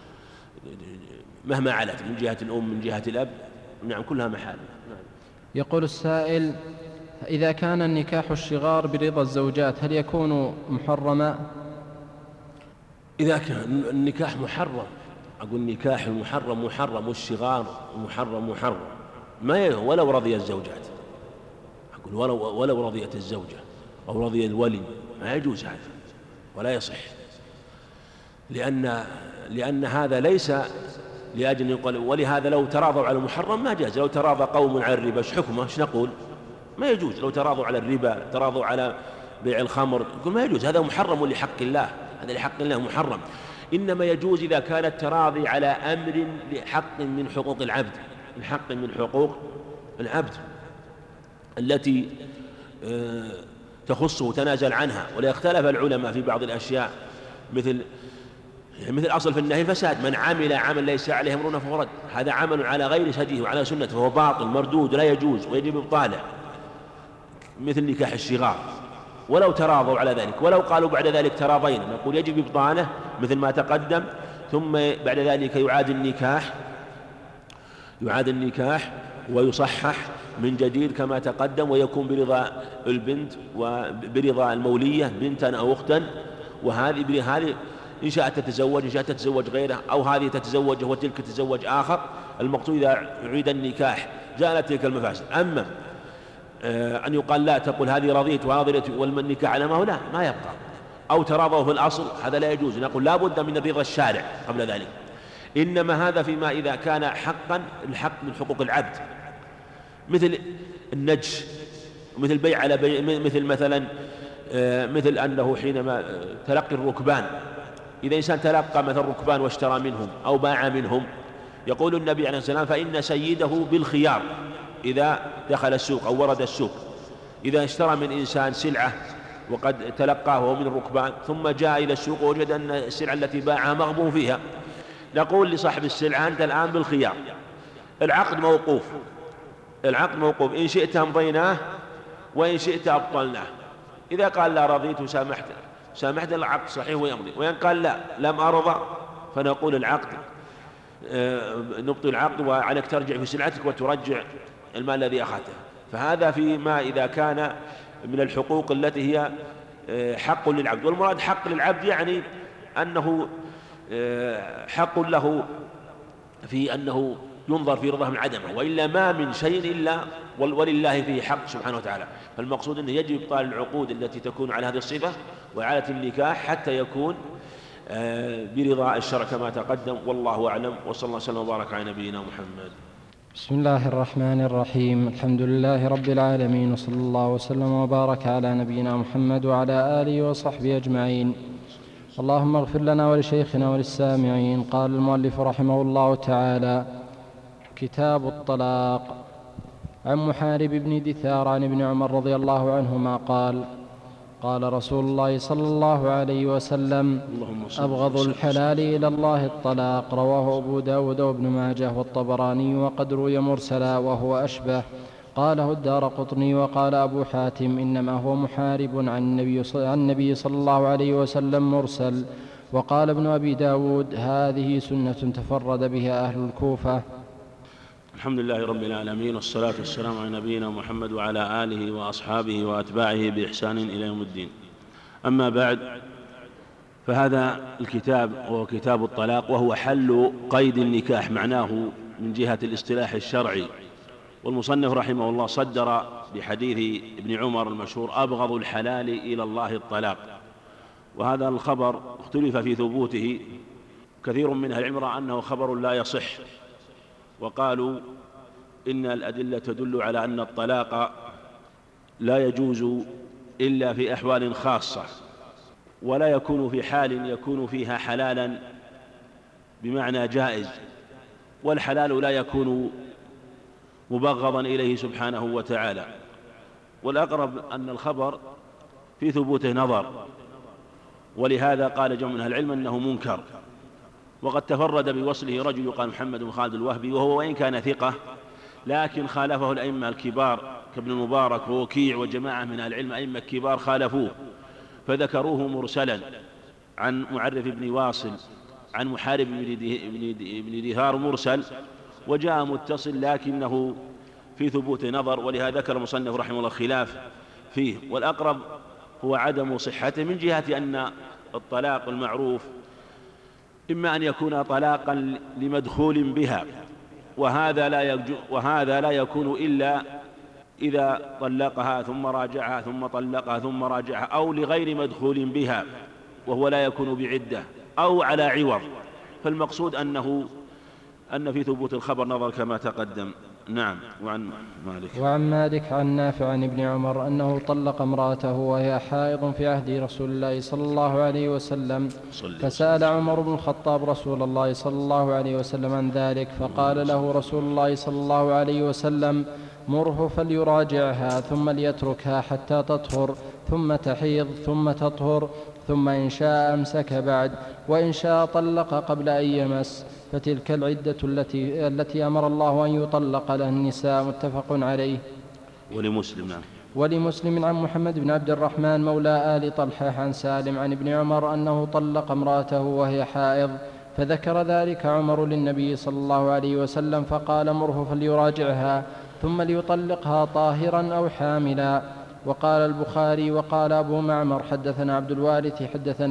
مهما علت من جهة الأم من جهة الأب، نعم كلها محال. نعم. يقول السائل: إذا كان النكاح الشغار برضا الزوجات هل يكون محرما؟ إذا كان النكاح محرم، أقول النكاح محرم والشغار محرم ما ولو رضي الزوجات، أقول ولو رضيت الزوجة أو رضي الولي ما يجوز هذا ولا يصح، لأن هذا ليس لأجل يقول. ولهذا لو تراضوا على المحرم ما جاز، لو تراضى قوم على الربا ايش حكمه؟ ايش نقول؟ ما يجوز. لو تراضوا على الربا، تراضوا على بيع الخمر، يقول ما يجوز، هذا محرم لحق الله، هذا لحق الله محرم. إنما يجوز إذا كان التراضي على أمر لحق من حقوق العبد، الحق من حقوق العبد التي تخصه تنازل عنها. ولا اختلف العلماء في بعض الأشياء مثل أصل في النهي الفساد، من عمل عمل ليس عليه أمرنا فهو رد، هذا عمل على غير هديه وعلى سنته فهو باطل مردود لا يجوز ويجب إبطاله. مثل نكاح الشغار ولو تراضوا على ذلك، ولو قالوا بعد ذلك تراضينا، نقول يجب إبطاله مثل ما تقدم، ثم بعد ذلك يعاد النكاح ويصحح من جديد كما تقدم، ويكون برضا البنت وبرضا المولية بنتا أو أختا، وهذه إن شاءت تتزوج، إن شاءت تتزوج غيره، أو هذه تتزوج وتلك تتزوج آخر. المقصود إذا عيد النكاح زالت تلك المفاسد. أما أن يقال لا، تقول هذه رضيت وهذه رضيت والنكاح على ما هو، لا، ما يبقى، أو تراضوا في الأصل، هذا لا يجوز. نقول لا بد من رضا الشارع قبل ذلك. إنما هذا فيما إذا كان حقا، الحق من حقوق العبد، مثل النجش، مثل بيع على بيع، مثل أنه حينما تلقي الركبان، إذا إنسان تلقى مثل الركبان واشترى منهم أو باع منهم، يقول النبي عليه الصلاة والسلام فإن سيده بالخيار إذا دخل السوق أو ورد السوق. إذا اشترى من إنسان سلعة وقد تلقاه وهو من الركبان، ثم جاء إلى السوق ووجد أن السلعة التي باعها مغبون فيها، نقول لصاحب السلعة أنت الآن بالخيار، العقد موقوف، إن شئت أمضيناه وإن شئت أبطلناه. إذا قال لا رضيت سامحت العقد صحيح ويمضي، وإن قال لا لم أرضى فنقول العقد نبطل العقد وعليك ترجع في سلعتك وترجع المال الذي أخذته. فهذا فيما إذا كان من الحقوق التي هي حق للعبد. والمراد حق للعبد يعني أنه حق له في أنه ينظر في رضاه من عدمه، وإلا ما من شيء إلا ولله فيه حق سبحانه وتعالى. فالمقصود أنه يجب إبطال العقود التي تكون على هذه الصفة وإعادة النكاح حتى يكون برضا الشرع كما تقدم. والله أعلم، وصلى الله وسلم وبارك على نبينا محمد. بسم الله الرحمن الرحيم. الحمد لله رب العالمين، وصلى الله وسلم وبارك على نبينا محمد وعلى آله وصحبه أجمعين. اللهم اغفر لنا ولشيخنا وللسامعين. قال المؤلف رحمه الله تعالى: كتاب الطلاق. عن محارب بن دثار عن ابن عمر رضي الله عنهما قال: قال رسول الله صلى الله عليه وسلم: أبغض الحلال إلى الله الطلاق. رواه أبو داود وابن ماجه والطبراني، وقد روي مرسلا وهو أشبه. قاله الدارقطني. وقال أبو حاتم: إنما هو محارب عن النبي صلى الله عليه وسلم مرسل. وقال ابن أبي داود: هذه سنة تفرد بها أهل الكوفة. الحمد لله رب العالمين، والصلاة والسلام على نبينا محمد وعلى آله وأصحابه وأتباعه بإحسان إلى يوم الدين. أما بعد، فهذا الكتاب هو كتاب الطلاق، وهو حل قيد النكاح معناه من جهة الاصطلاح الشرعي. والمصنف رحمه الله صدر بحديث ابن عمر المشهور: أبغض الحلال إلى الله الطلاق. وهذا الخبر اختلف في ثبوته، كثير من أهل العلم رأى أنه خبر لا يصح، وقالوا إن الأدلة تدل على أن الطلاق لا يجوز إلا في أحوال خاصة، ولا يكون في حال يكون فيها حلالا بمعنى جائز، والحلال لا يكون مبغضا إليه سبحانه وتعالى. والأقرب أن الخبر في ثبوته نظر، ولهذا قال جمع من أهل العلم أنه منكر. وقد تفرد بوصله رجل يقال محمد بن خالد الوهبي، وهو وإن كان ثقة لكن خالفه الأئمة الكبار كابن المبارك ووكيع وجماعة من أهل العلم أئمة كبار خالفوه، فذكروه مرسلا عن معرف بن واصل عن محارب بن دثار مرسل، وجاء متصل لكنه في ثبوت نظر، ولهذا ذكر المصنف رحمه الله خلاف فيه. والأقرب هو عدم صحته من جهة أن الطلاق المعروف إما أن يكون طلاقا لمدخول بها، وهذا لا يكون إلا إذا طلقها ثم راجعها ثم طلقها ثم راجعها، أو لغير مدخول بها وهو لا يكون بعدة أو على عوض. فالمقصود أن في ثبوت الخبر نظر كما تقدم. نعم. وعن مالك عن نافع عن ابن عمر أنه طلق امرأته وهي حائض في عهد رسول الله صلى الله عليه وسلم، فسأل عمر بن الخطاب رسول الله صلى الله عليه وسلم عن ذلك، فقال له رسول الله صلى الله عليه وسلم: مره فليراجعها ثم ليتركها حتى تطهر، ثم تحيض ثم تطهر، ثم إن شاء أمسك بعد، وإن شاء طلق قبل أن يمس، فتلك العدة التي أمر الله أن يطلق لها النساء. متفق عليه. ولمسلم. ولمسلم عن محمد بن عبد الرحمن مولى آل طلحة عن سالم عن ابن عمر أنه طلق امرأته وهي حائض، فذكر ذلك عمر للنبي صلى الله عليه وسلم فقال مره فليراجعها ثم ليطلقها طاهرا أو حاملا. وقال البخاري وقال أبو معمر حدثنا عبد الوارث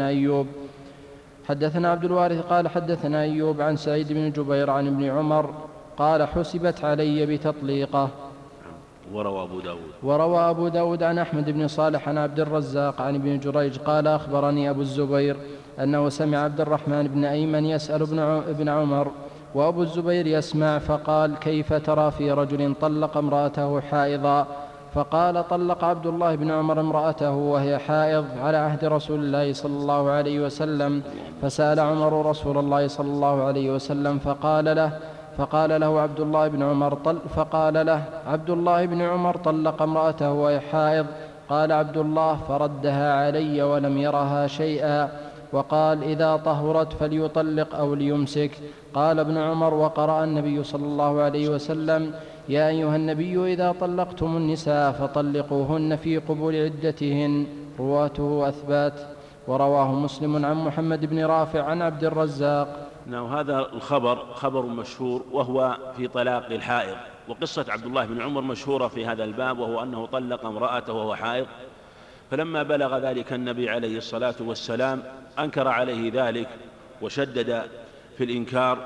قال حدثنا أيوب عن سعيد بن جبير عن ابن عمر قال حسبت علي بتطليقه. وروى أبو داود عن أحمد بن صالح عن عبد الرزاق عن ابن جريج قال أخبرني أبو الزبير أنه سمع عبد الرحمن بن أيمن يسأل ابن عمر وأبو الزبير يسمع، فقال كيف ترى في رجل طلق امرأته حائضا؟ فقال طلق عبد الله بن عمر امرأته وهي حائض على عهد رسول الله صلى الله عليه وسلم، فسأل عمر رسول الله صلى الله عليه وسلم فقال له عبد الله بن عمر طلق امرأته وهي حائض. قال عبد الله فردها علي ولم يرها شيئا، وقال إذا طهرت فليطلق أو ليمسك. قال ابن عمر وقرأ النبي صلى الله عليه وسلم يا أيها النبي إذا طلقتم النساء فطلقوهن في قبول عدتهن. رواته أثبات. ورواه مسلم عن محمد بن رافع عن عبد الرزاق. هذا الخبر خبر مشهور وهو في طلاق الحائض، وقصة عبد الله بن عمر مشهورة في هذا الباب، وهو أنه طلق امرأته وهو حائض، فلما بلغ ذلك النبي عليه الصلاة والسلام أنكر عليه ذلك وشدد في الإنكار،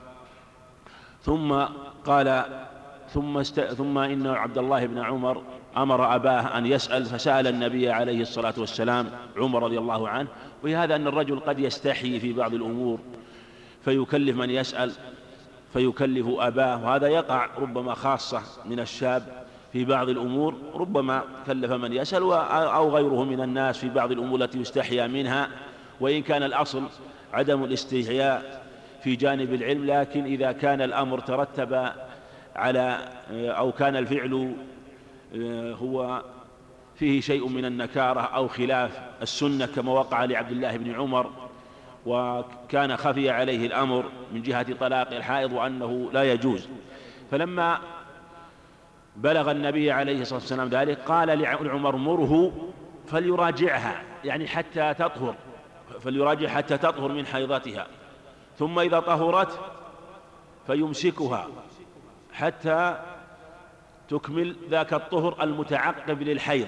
ثم إن عبد الله بن عمر أمر أباه أن يسأل، فسأل النبي عليه الصلاة والسلام عمر رضي الله عنه. وهذا أن الرجل قد يستحي في بعض الأمور فيكلف من يسأل فيكلف أباه، وهذا يقع ربما خاصة من الشاب في بعض الأمور، ربما كلف من يسأل أو غيره من الناس في بعض الأمور التي يستحيا منها، وإن كان الأصل عدم الاستحياء في جانب العلم، لكن إذا كان الأمر ترتب على أو كان الفعل هو فيه شيء من النكارة أو خلاف السنة كما وقع لعبد الله بن عمر، وكان خفي عليه الأمر من جهة طلاق الحائض وأنه لا يجوز، فلما بلغ النبي عليه الصلاة والسلام ذلك قال لعمر مره فليراجعها، يعني حتى تطهر، فليراجع حتى تطهر من حيضتها، ثم إذا طهرت فيمسكها حتى تكمل ذاك الطهر المتعقب للحيض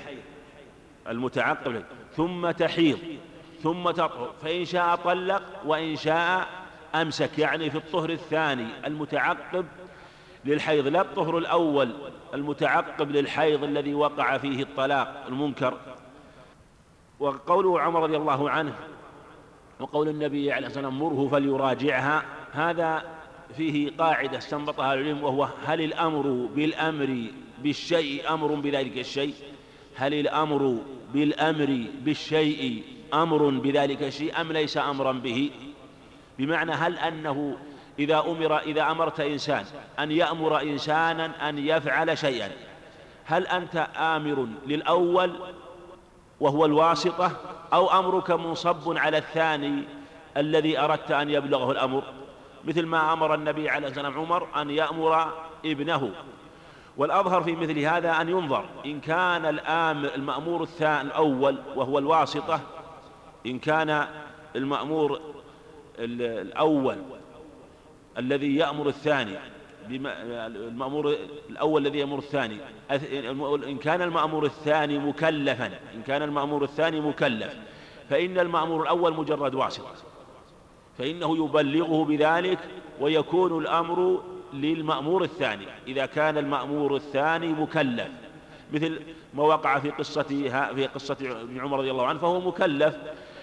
ثم تحيض ثم تطهر، فإن شاء طلق وإن شاء أمسك، يعني في الطهر الثاني المتعقب للحيض، لا الطهر الأول المتعقب للحيض الذي وقع فيه الطلاق المنكر. وقوله عمر رضي الله عنه وقول النبي عليه الصلاة والسلام مره فليراجعها، هذا فيه قاعدة استنبطها العلم، وهو هل الأمر بالأمر بالشيء أمر بذلك الشيء؟ هل الأمر بالأمر بالشيء أمر بذلك الشيء أم ليس أمرا به؟ بمعنى هل أنه إذا أمرت إنسان أن يأمر إنسانا أن يفعل شيئا، هل أنت آمر للأول وهو الواسطة، أو أمرك منصب على الثاني الذي أردت أن يبلغه الأمر؟ مثل ما أمر النبي عليه الصلاة والسلام عمر أن يأمر ابنه. والأظهر في مثل هذا أن ينظر إن كان المأمور الثاني الأول وهو الواسطة، إن كان المأمور الأول الذي يأمر الثاني المأمور الأول الذي يأمر الثاني، إن كان المأمور الثاني مكلفا، إن كان المأمور الثاني مكلف فإن المأمور الأول مجرد واسطة، فإنه يبلغه بذلك ويكون الأمر للمأمور الثاني إذا كان المأمور الثاني مكلف، مثل ما وقع في قصة ابن عمر رضي الله عنه، فهو مكلف،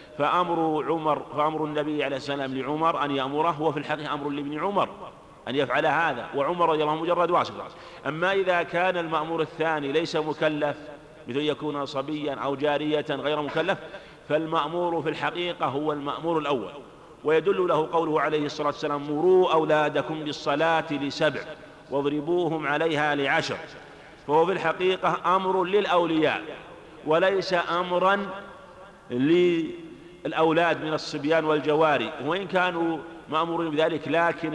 فأمر النبي عليه السلام لعمر أن يأمره هو في الحقيقة أمر لابن عمر أن يفعل هذا، وعمر رضي الله عنه مجرد واسطة. أما إذا كان المأمور الثاني ليس مكلف، مثل يكون صبيا أو جارية غير مكلف، فالمأمور في الحقيقة هو المأمور الأول. ويدل له قوله عليه الصلاة والسلام مروا أولادكم بالصلاة ل7 واضربوهم عليها ل10، فهو في الحقيقة أمر للأولياء وليس أمرا للأولاد من الصبيان والجواري، وإن كانوا مأمورين بذلك لكن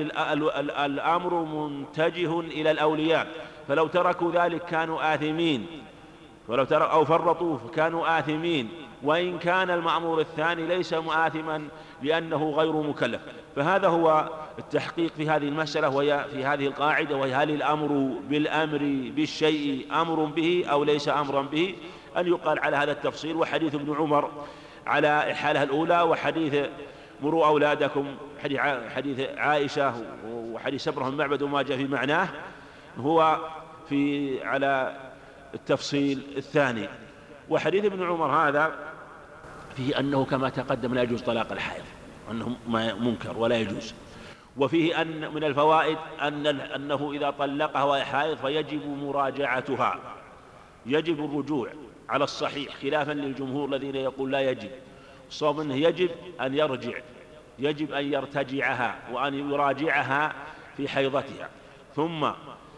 الأمر منتجه إلى الأولياء، فلو تركوا ذلك كانوا آثمين أو فرطوا فكانوا آثمين، وإن كان المأمور الثاني ليس مآثما لأنه غير مكلف. فهذا هو التحقيق في هذه المسألة، وهي في هذه القاعدة، وهي هل الأمر بالأمر بالشيء أمر به أو ليس أمرا به، أن يقال على هذا التفصيل. وحديث ابن عمر على الحالة الأولى، وحديث مروا أولادكم، حديث عائشة وحديث سبرة بن معبد وما جاء في معناه، هو على التفصيل الثاني. وحديث ابن عمر هذا فيه أنه كما تقدم لا يجوز طلاق الحائض، أنه منكر ولا يجوز. وفيه أن من الفوائد أنه إذا طلقها وهي حائض فيجب مراجعتها، يجب الرجوع على الصحيح، خلافا للجمهور الذين يقول لا يجب. الصواب أنه يجب أن يرجع، يجب أن يرتجعها وأن يراجعها في حيضتها، ثم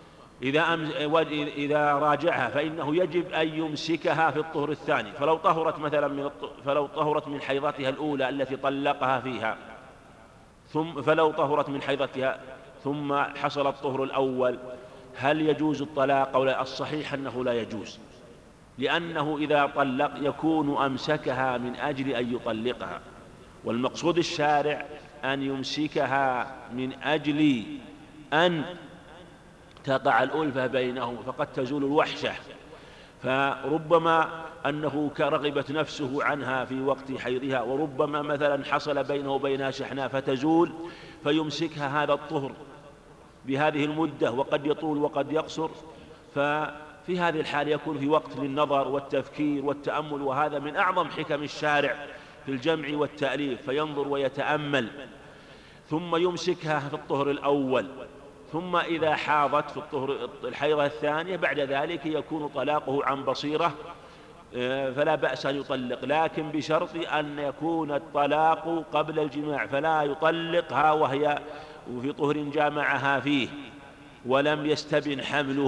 إذا راجعها فإنه يجب أن يمسكها في الطهر الثاني. فلو طهرت من حيضتها الأولى التي طلقها فيها، فلو طهرت من حيضتها ثم حصل الطهر الأول، هل يجوز الطلاق أو لا؟ الصحيح أنه لا يجوز، لأنه إذا طلق يكون أمسكها من أجل أن يطلقها، والمقصود الشارع أن يمسكها من أجل أن تقع الألفة بينهم، فقد تزول الوحشة. فربما أنه رغبت نفسه عنها في وقت حيضها، وربما مثلا حصل بينه وبينها شحناء فتزول، فيمسكها هذا الطهر بهذه المدة، وقد يطول وقد يقصر. ففي هذه الحال يكون في وقت للنظر والتفكير والتأمل، وهذا من أعظم حكم الشارع في الجمع والتأليف، فينظر ويتأمل. ثم يمسكها في الطهر الأول، ثم إذا حاضت في الحيضة الثانية بعد ذلك يكون طلاقه عن بصيرة، فلا بأس أن يطلق، لكن بشرط أن يكون الطلاق قبل الجماع، فلا يطلقها وهي في طهر جامعها فيه ولم يستبن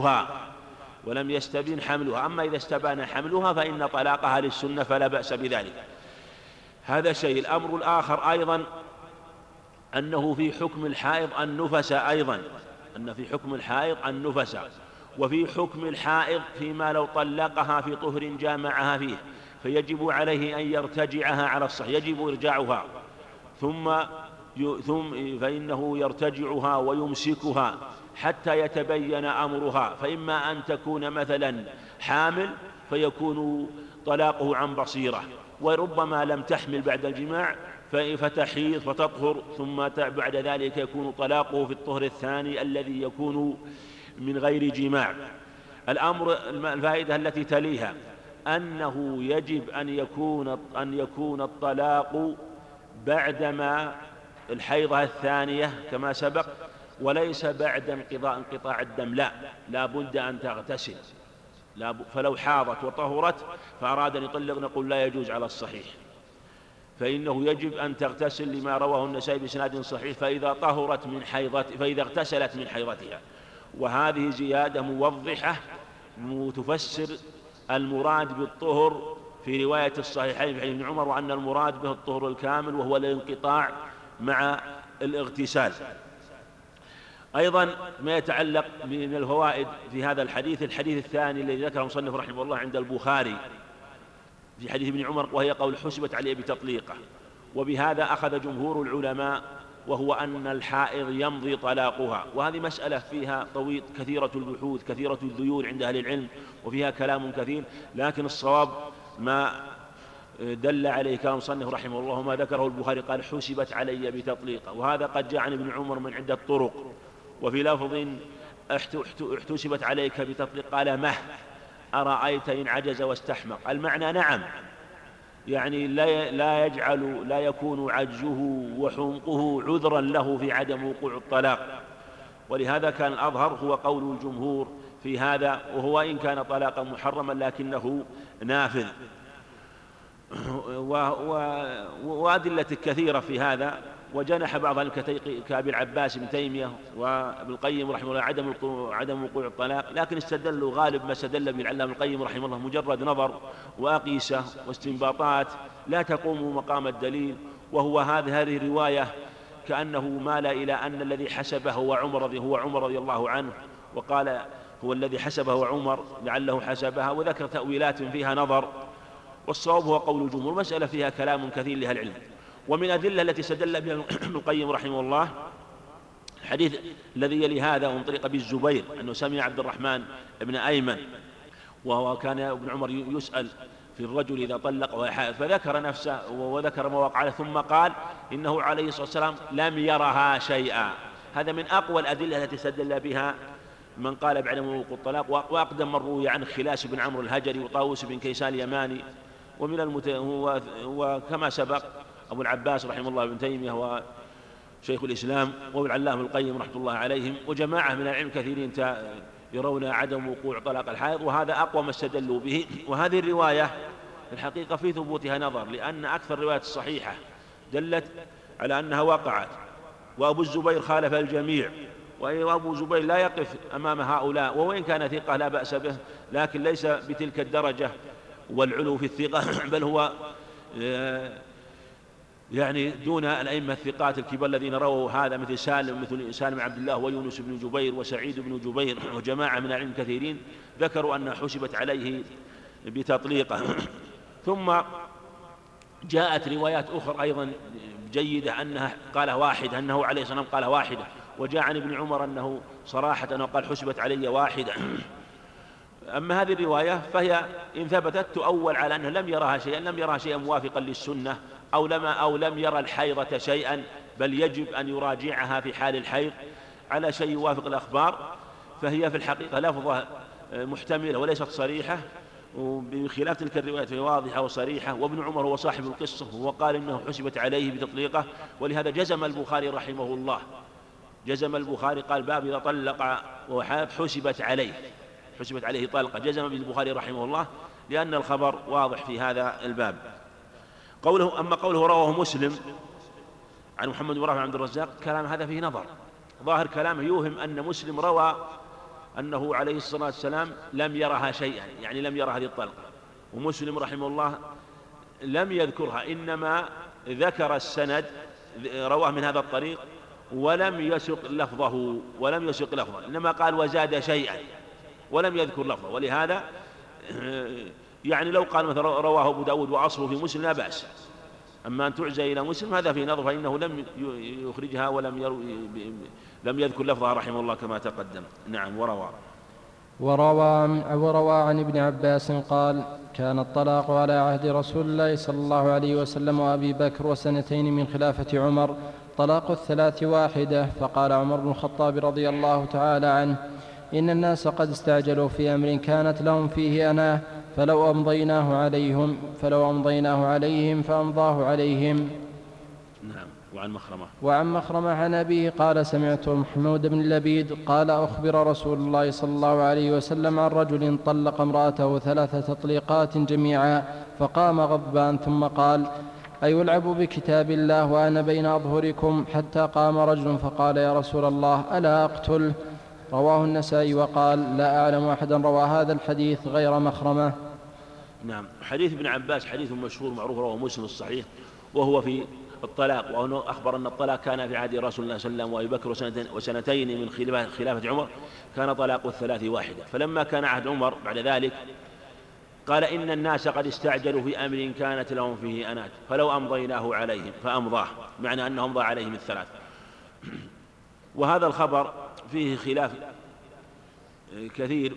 حملها. أما إذا استبان حملها فإن طلاقها للسنة فلا بأس بذلك. هذا شيء. الأمر الآخر أيضا أنه في حكم الحائض النفس أيضا، أن في حكم الحائض النفس، وفي حكم الحائض فيما لو طلقها في طهر جامعها فيه، فيجب عليه أن يرتجعها على الصحيح، يجب إرجاعها، ثم فإنه يرتجعها ويمسكها حتى يتبين أمرها، فإما أن تكون مثلا حامل فيكون طلاقه عن بصيرة، وربما لم تحمل بعد الجماع فتحيض فتطهر، ثم بعد ذلك يكون طلاقه في الطهر الثاني الذي يكون من غير جماع. الفائدة التي تليها أنه يجب أن يكون الطلاق بعدما الحيضة الثانية كما سبق، وليس بعد انقطاع الدم، لا بد أن تغتسل. فلو حاضت وطهرت فأراد أن يطلق نقول لا يجوز على الصحيح، فإنه يجب أن تغتسل لما رواه النسائي بإسناد صحيح، فإذا اغتسلت من حيضتها. وهذه زيادة موضحة تفسر المراد بالطهر في رواية الصحيحين في حديث ابن عمر، وأن المراد به الطهر الكامل وهو الانقطاع مع الاغتسال. أيضا ما يتعلق من الفوائد في هذا الحديث الثاني الذي ذكره المصنف رحمه الله عند البخاري في حديث ابن عمر، وهي قول حسبت عليه بتطليقه. وبهذا أخذ جمهور العلماء، وهو أن الحائض يمضي طلاقها. وهذه مسألة فيها طويل، كثيرة البحوث، كثيرة الذيول عند أهل العلم، وفيها كلام كثير، لكن الصواب ما دل عليه كلام المصنف رحمه الله وما ذكره البخاري، قال حسبت علي بتطليقه. وهذا قد جاء عن ابن عمر من عدة طرق. وفي لفظ احتسبت عليك بتطليق قال مه أرأيت إن عجز واستحمق. المعنى نعم، يعني لا يكون عجزه وحمقه عذرا له في عدم وقوع الطلاق. ولهذا كان الأظهر هو قول الجمهور في هذا، وهو إن كان طلاقا محرما لكنه نافذ. وأدلة كثيرة في هذا، وجنح بعض كأبي العباس بن تيمية وابن القيم رحمه الله عدم وقوع الطلاق، لكن استدلوا غالب ما استدل به العلامة ابن القيم رحمه الله مجرد نظر وأقيسة واستنباطات لا تقوم مقام الدليل. وهو هذه الرواية كأنه مال إلى أن الذي حسبه هو عمر رضي الله عنه، وقال هو الذي حسبه عمر لعله حسبها، وذكر تأويلات فيها نظر، والصواب هو قول الجمهور. مسألة فيها كلام كثير لأهل العلم. ومن الأدلة التي استدل بها ابن القيم رحمه الله الحديث الذي يلي هذا ومن طريق أبي الزبير أنه سمع عبد الرحمن بن أيمن وهو كان ابن عمر يسأل في الرجل إذا طلق وهي حائض، فذكر نفسه وذكر ما وقع له، ثم قال إنه عليه الصلاة والسلام لم يرها شيئا. هذا من أقوى الأدلة التي استدل بها من قال بعدم وقوع الطلاق. وأقدم من روي عن خلاس بن عمرو الهجري وطاووس بن كيسان اليماني، وكما سبق أبو العباس رحمه الله ابن تيمية وشيخ الإسلام والعلامة القيم رحمة الله عليهم، وجماعة من العلم كثيرين يرون عدم وقوع طلاق الحائض، وهذا أقوى ما استدلوا به. وهذه الرواية الحقيقة في ثبوتها نظر، لأن أكثر الروايات الصحيحة دلت على أنها وقعت، وأبو الزبير خالف الجميع، وأبو الزبير لا يقف أمام هؤلاء، وإن كان ثقة لا بأس به، لكن ليس بتلك الدرجة والعلو في الثقة، بل هو يعني دون الأئمة الثقات الكبار الذين رووا هذا، مثل سالم عبد الله ويونس بن جبير وسعيد بن جبير وجماعة من العلم كثيرين ذكروا أنها حسبت عليه بتطليقه. ثم جاءت روايات أخرى أيضا جيدة أنها قال واحدة، أنه عليه الصلاة والسلام قال واحدة، وجاء عن ابن عمر أنه صراحة أنه قال حسبت علي واحدة. أما هذه الرواية فهي إن ثبتت تؤول على أنه لم يرها شيئا موافقا للسنة، أو لم يرى الحيضة شيئا، بل يجب أن يراجعها في حال الحيض على شيء يوافق الأخبار، فهي في الحقيقة لفظة محتملة وليست صريحة، وبخلاف تلك الروايات فهي واضحة وصريحة. وابن عمر هو صاحب القصة، وقال إنه حسبت عليه بتطليقه، ولهذا جزم البخاري رحمه الله، جزم البخاري قال باب إذا طلق وحاب حسبت عليه طلقة، جزم بالبخاري رحمه الله، لأن الخبر واضح في هذا الباب. أما قوله رواه مسلم عن محمد بن رافع عبد الرزاق، كلام هذا فيه نظر. ظاهر كلامه يوهم أن مسلم روى أنه عليه الصلاة والسلام لم يرها شيئا، يعني لم يرى هذه الطلقة، ومسلم رحمه الله لم يذكرها، إنما ذكر السند، رواه من هذا الطريق ولم يسق لفظه، إنما قال وزاد شيئا ولم يذكر لفظه. ولهذا يعني لو قال مثلا رواه أبو داود وأصله في مسلم لا بأس، أما أن تعزى إلى مسلم هذا في نظر، فإنه لم يخرجها لم يذكر لفظها رحمه الله كما تقدم. نعم. وروى عن ابن عباس قال كان الطلاق على عهد رسول الله صلى الله عليه وسلم وأبي بكر وسنتين من خلافة عمر طلاق الثلاث واحدة. فقال عمر بن الخطاب رضي الله تعالى عنه إن الناس قد استعجلوا في أمر كانت لهم فيه أناه، فلو أمضيناه عليهم فأمضاه عليهم. نعم. وعن مخرمة عن أبيه قال سمعت محمود بن لبيد قال أخبر رسول الله صلى الله عليه وسلم عن رجل طلق امرأته 3 تطليقات جميعا، فقام غضبان ثم قال أيلعب بكتاب الله وأنا بين أظهركم؟ حتى قام رجل فقال يا رسول الله ألا أقتل؟ رواه النسائي وقال لا أعلم أحدا روى هذا الحديث غير مخرمة. نعم. حديث ابن عباس حديث مشهور معروف، رواه مسلم الصحيح، وهو في الطلاق، وأنه أخبر أن الطلاق كان في عهد رسول الله صلى الله عليه وسلم وأبي بكر وسنتين من خلافة عمر كان طلاق الثلاث واحدة. فلما كان عهد عمر بعد ذلك قال إن الناس قد استعجلوا في أمر كانت لهم فيه أنات، فلو أمضيناه عليهم فأمضاه، معنى أنه أمضى عليهم الثلاث. وهذا الخبر فيه خلاف كثير،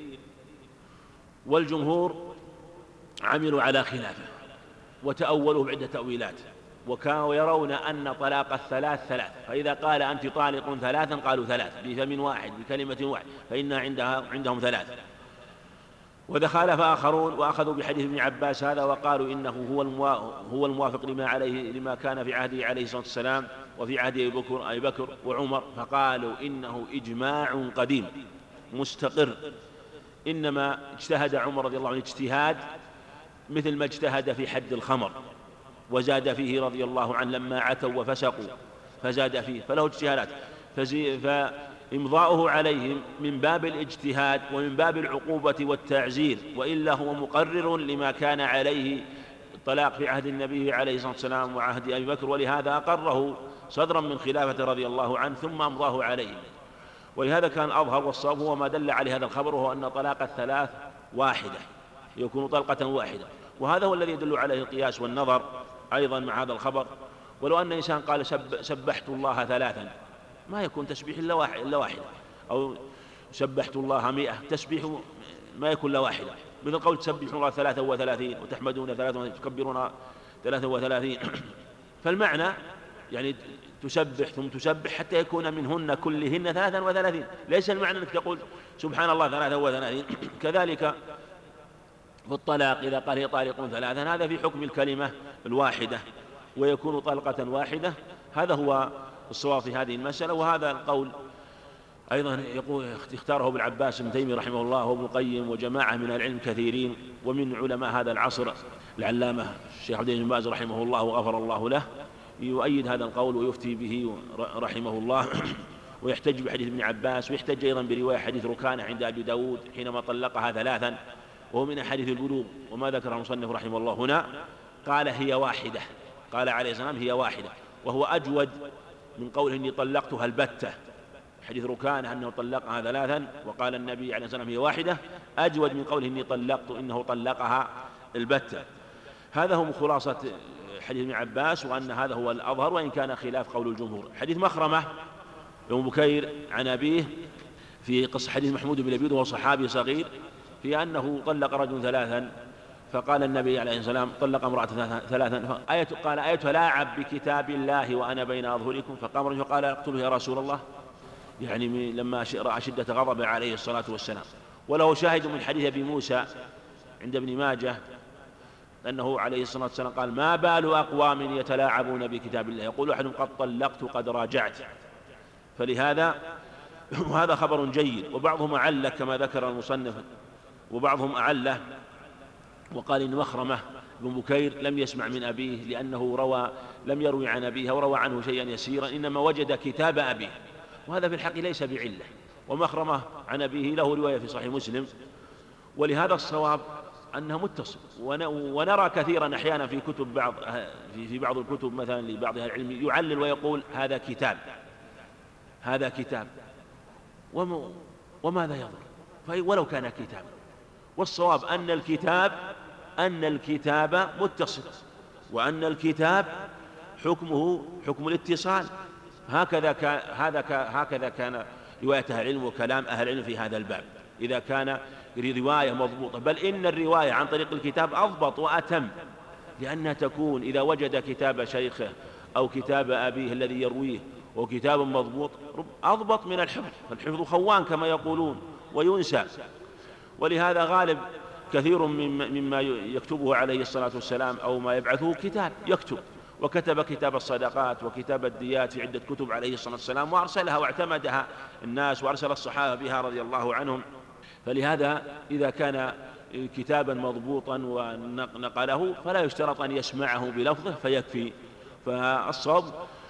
والجمهور عملوا على خلافه وتأولوا بعدة تأويلات، وكانوا يرون أن طلاق الثلاث 3، فإذا قال أنت طالق 3 قالوا 3 بفم واحد بكلمة واحد، فإن عندهم 3. وإذا خالف آخرون وأخذوا بحديث ابن عباس هذا وقالوا إنه هو الموافق لما كان في عهده عليه الصلاة والسلام وفي عهد أبي بكر وعمر، فقالوا إنه إجماع قديم مستقر، إنما اجتهد عمر رضي الله عنه اجتهاد مثل ما اجتهد في حد الخمر وزاد فيه رضي الله عنه لما عتوا وفسقوا فزاد فيه، فله اجتهادات، فإمضاؤه عليهم من باب الاجتهاد ومن باب العقوبة والتعزير، وإلا هو مقرر لما كان عليه الطلاق في عهد النبي عليه الصلاة والسلام وعهد أبي بكر، ولهذا أقره صدرا من خلافة رضي الله عنه ثم أمضاه عليهم. ولهذا كان أظهر والصواب هو ما دل عليه هذا الخبر، وهو أن طلاق الثلاث واحدة، يكون طلقة واحدة، وهذا هو الذي يدل عليه القياس والنظر أيضا مع هذا الخبر. ولو أن إنسان قال سبحت الله ثلاثا، ما يكون تسبيح إلا واحدة، أو سبحت الله 100، تسبيح ما يكون إلا واحدة، مثل قول تسبحون الله 33 وتحمدون 33 وتكبرون 33. فالمعنى يعني تسبح ثم تسبح حتى يكون منهن كلهن 33، ليس المعنى أنك تقول سبحان الله 33. كذلك في الطلاق إذا قال هي طالق 3، هذا في حكم الكلمة الواحدة ويكون طلقة واحدة. هذا هو الصواب في هذه المسألة. وهذا القول أيضا يقول اختاره ابن عباس بن تيمية رحمه الله وابن القيم وجماعة من العلم كثيرين، ومن علماء هذا العصر العلامة الشيخ عبد العزيز بن باز رحمه الله وغفر الله له يؤيد هذا القول ويفتي به رحمه الله، ويحتج بحديث ابن عباس، ويحتج أيضا برواية حديث ركانة عند أبي داود حينما طلقها 3، وهو من أحاديث البلوغ. وما ذكر المصنف رحمه الله هنا قال هي واحدة، قال عليه السلام هي واحدة، وهو أجود من قوله إني طلقتها البتة. حديث ركانة أنه طلقها 3 وقال النبي عليه السلام هي واحدة، أجود من قوله إني إنه طلقها البتة. هذا هو خلاصة حديث ابن عباس، وأن هذا هو الأظهر وإن كان خلاف قول الجمهور. حديث مخرمة بن بكير عن أبيه في قصة حديث محمود بن لبيد وهو صحابي صغير، في أنه طلق رجل 3، فقال النبي عليه السلام طلق امرأة 3 قال أيتلاعب بكتاب الله وأنا بين أظهركم؟ فقام رجل قال اقتله يا رسول الله، يعني لما رأى شدة غضب عليه الصلاة والسلام. وله شاهد من حديث أبي موسى عند ابن ماجه أنه عليه الصلاة والسلام قال ما بال أقوام يتلاعبون بكتاب الله، يقول أحدهم قد طلقت قد راجعت. فلهذا وهذا خبر جيد. وبعضهم أعله كما ذكر المصنف، وبعضهم أعله وقال إن مخرمة بن بكير لم يسمع من أبيه لأنه لم يروي عن أبيه وروى عنه شيئا يسيرا، إنما وجد كتاب أبيه، وهذا في الحق ليس بعلة. ومخرمة عن أبيه له رواية في صحيح مسلم، ولهذا الصواب أنه متصل. ونرى كثيرا أحيانا في بعض الكتب مثلا لبعض أهل العلم يعلل ويقول هذا كتاب وماذا يضر ولو كان كتاب. والصواب أن الكتاب متصل، وأن الكتاب حكمه حكم الاتصال. هكذا كان رواية أهل العلم وكلام أهل العلم في هذا الباب، إذا كان رواية مضبوطة. بل إن الرواية عن طريق الكتاب أضبط وأتم، لأنها تكون إذا وجد كتاب شيخه أو كتاب أبيه الذي يرويه وكتاب مضبوط أضبط من الحفظ، فالحفظ خوان كما يقولون وينسى. ولهذا غالب كثير مما يكتبه عليه الصلاة والسلام أو ما يبعثه كتاب يكتب، وكتب كتاب الصدقات وكتاب الديات في عدة كتب عليه الصلاة والسلام، وأرسلها واعتمدها الناس، وأرسل الصحابة بها رضي الله عنهم. فلهذا إذا كان كتابا مضبوطا ونقله فلا يشترط أن يسمعه بلفظه فيكفي، فالصواب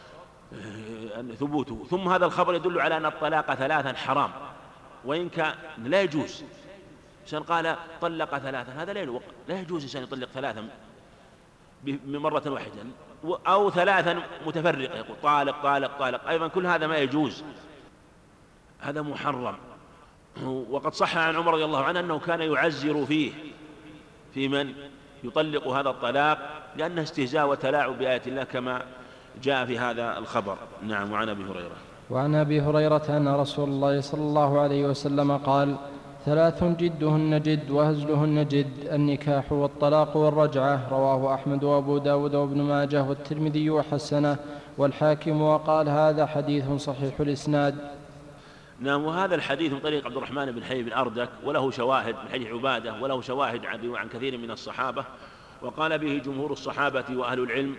ثبوته. ثم هذا الخبر يدل على أن الطلاق 3 حرام، وإن كان لا يجوز. إنسان قال طلق 3، هذا لا يجوز إنسان يطلق 3 من مرة واحدة، أو 3 متفرقة، يقول طالق طالق طالق، أيضا كل هذا ما يجوز، هذا محرم. وقد صح عن عمر رضي الله عنه أنه كان يعزر في من يطلق هذا الطلاق، لأنه استهزاء وتلاعب بآيات الله كما جاء في هذا الخبر. نعم. وعن أبي هريرة أن رسول الله صلى الله عليه وسلم قال 3 جدهن جد وهزلهن جد: النكاح والطلاق والرجعة. رواه أحمد وأبو داود وابن ماجه والترمذي وحسنه والحاكم، وقال هذا حديث صحيح الإسناد. نعم. وهذا الحديث من طريق عبد الرحمن بن حي بن أردك، وله شواهد من حديث عبادة، وله شواهد عن كثير من الصحابة. وقال به جمهور الصحابة وأهل العلم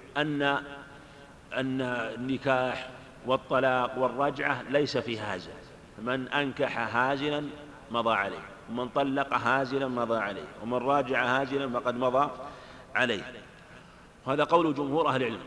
أن النكاح والطلاق والرجعة ليس في هازل، من أنكح هازلا مضى عليه، ومن طلق هازلا مضى عليه، ومن راجع هازلا فقد مضى عليه. هذا قول جمهور أهل العلم.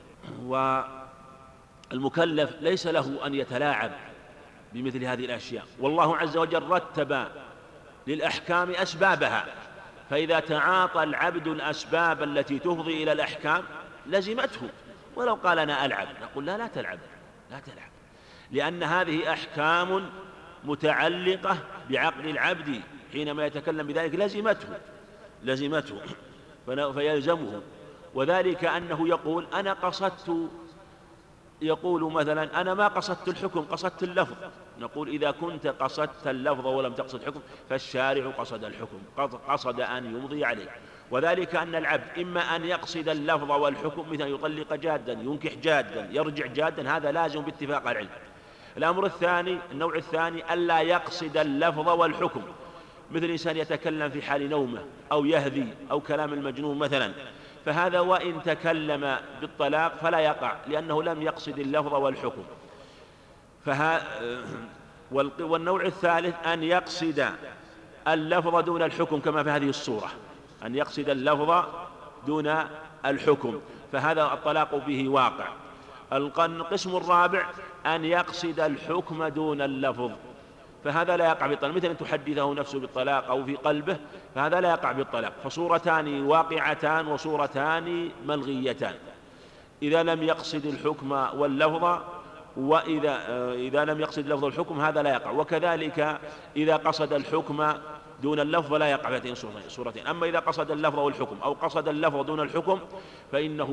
والمكلف ليس له أن يتلاعب بمثل هذه الأشياء، والله عز وجل رتب للأحكام أسبابها، فإذا تعاطى العبد الأسباب التي تفضي إلى الأحكام لزمته. ولو قال أنا ألعب، نقول لا تلعب، لأن هذه أحكام متعلقة بعقد العبد حينما يتكلم بذلك لزمته فيلزمه. وذلك أنه يقول أنا قصدت، يقول مثلا أنا ما قصدت الحكم، قصدت اللفظ. نقول إذا كنت قصدت اللفظ ولم تقصد الحكم فالشارع قصد الحكم، قصد أن يمضي عليه. وذلك أن العبد إما أن يقصد اللفظ والحكم، مثل يطلق جادا، ينكح جادا، يرجع جادا، هذا لازم باتفاق العلم. النوع الثاني ألا يقصد اللفظ والحكم، مثل إنسان يتكلم في حال نومه أو يهذي أو كلام المجنون مثلا، فهذا وإن تكلم بالطلاق فلا يقع لأنه لم يقصد اللفظ والحكم. والنوع الثالث أن يقصد اللفظ دون الحكم كما في هذه الصورة، أن يقصد اللفظ دون الحكم، فهذا الطلاق به واقع. القسم الرابع أن يقصد الحكم دون اللفظ، فهذا لا يقع بالطلاق، مثل أن تحدثه نفسه بالطلاق أو في قلبه، فهذا لا يقع بالطلاق. فصورتان واقعتان وصورتان ملغيتان إذا لم يقصد الحكم واللفظ، وإذا لم يقصد اللفظ والحكم هذا لا يقع. وكذلك إذا قصد الحكم دون اللفظ لا يقع في هاتين الصورتين. أما إذا قصد اللفظ والحكم أو قصد اللفظ دون الحكم فإنه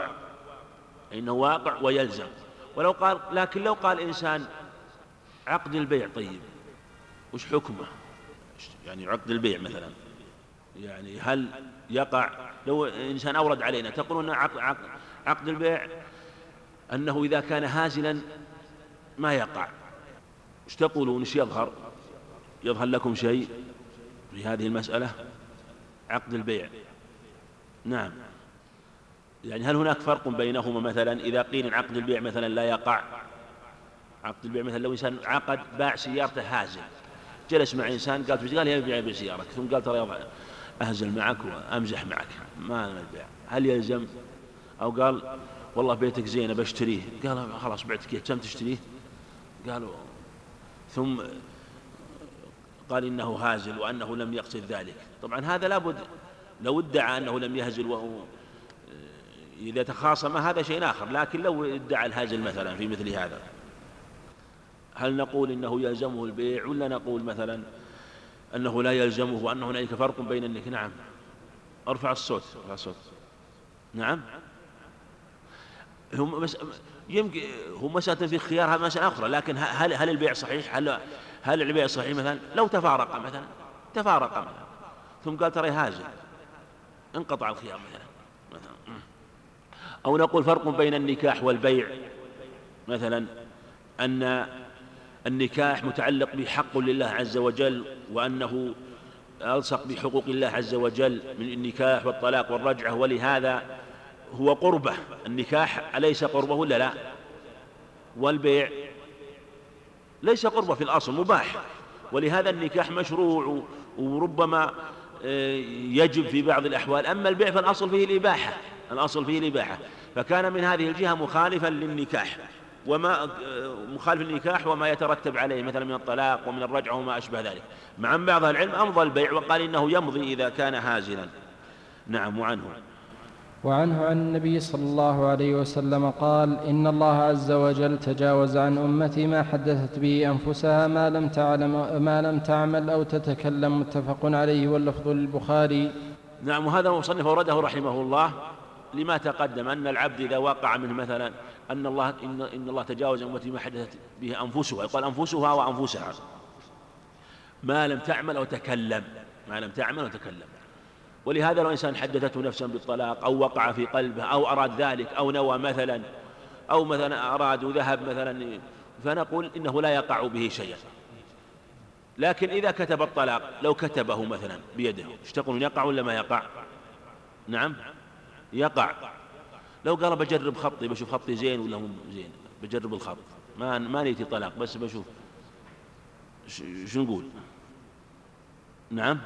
واقع ويلزم. لكن لو قال إنسان عقد البيع طيب وش حكمه؟ يعني عقد البيع مثلا، يعني هل يقع؟ لو إنسان أورد علينا تقولون عقد البيع أنه إذا كان هازلا ما يقع، ايش تقولون؟ ايش يظهر لكم شيء في هذه المسألة عقد البيع؟ نعم، يعني هل هناك فرق بينهما؟ مثلا إذا قيل عقد البيع مثلا لا يقع، عقد البيع مثلا لو إنسان باع سيارته هازل، جلس مع إنسان قال يبيع سيارك، ثم قال ترى أهزل معك وأمزح معك ما البيع، هل يلزم؟ أو قال والله بيتك زين بشتريه، قال خلاص بعتك كم تشتريه؟ قالوا ثم قال إنه هازل وأنه لم يقصد ذلك. طبعا هذا لابد، لو ادعى أنه لم يهزل إذا تخاصم هذا شيء آخر، لكن لو ادعى الهازل مثلا في مثل هذا هل نقول إنه يلزمه البيع ولا نقول مثلا أنه لا يلزمه وأن هناك فرق بين النك؟ نعم، ارفع الصوت. نعم، هم مسألة في خيار، هذا مسألة أخرى. لكن هل البيع صحيح؟ هل البيع صحيح مثلا لو تفارق مثلا ثم قال ترى هازل، انقطع الخيار مثلا. أو نقول فرق بين النكاح والبيع، مثلا أن النكاح متعلق بحق لله عز وجل، وأنه ألصق بحقوق الله عز وجل من النكاح والطلاق والرجعة، ولهذا هو قربة. النكاح أليس قربة ولا لا؟ والبيع ليس قربة في الأصل، مباح، ولهذا النكاح مشروع وربما يجب في بعض الأحوال. أما البيع فالأصل فيه الإباحة، فكان من هذه الجهة مخالفا للنكاح وما يترتب عليه مثلا من الطلاق ومن الرجعة وما أشبه ذلك. مع أن بعض العلم أمضى البيع وقال إنه يمضي إذا كان هازلا. نعم. وعنه عن النبي صلى الله عليه وسلم قال: إن الله عز وجل تجاوز عن أمتي ما حدثت به أنفسها ما لم تعمل أو تتكلم. متفق عليه واللفظ للبخاري. نعم. وهذا المصنف أورده رحمه الله لما تقدم أن العبد إذا وقع منه مثلا أن الله تجاوز عن أمتي ما حدثت به أنفسها، يقال أنفسها وأنفسها، ما لم تعمل أو تكلم. ولهذا لو إنسان حدثته نفسا بالطلاق أو وقع في قلبه أو أراد ذلك أو نوى مثلا أو مثلا أراد وذهب مثلا، فنقول إنه لا يقع به شيئا. لكن إذا كتب الطلاق، لو كتبه مثلا بيده، ايش تقولون، يقع ولا ما يقع؟ نعم، يقع. لو قال بجرب خطي بشوف خطي زين ولا مو زين، بجرب الخط، ما نيتي طلاق بس بشوف شو نقول. نعم،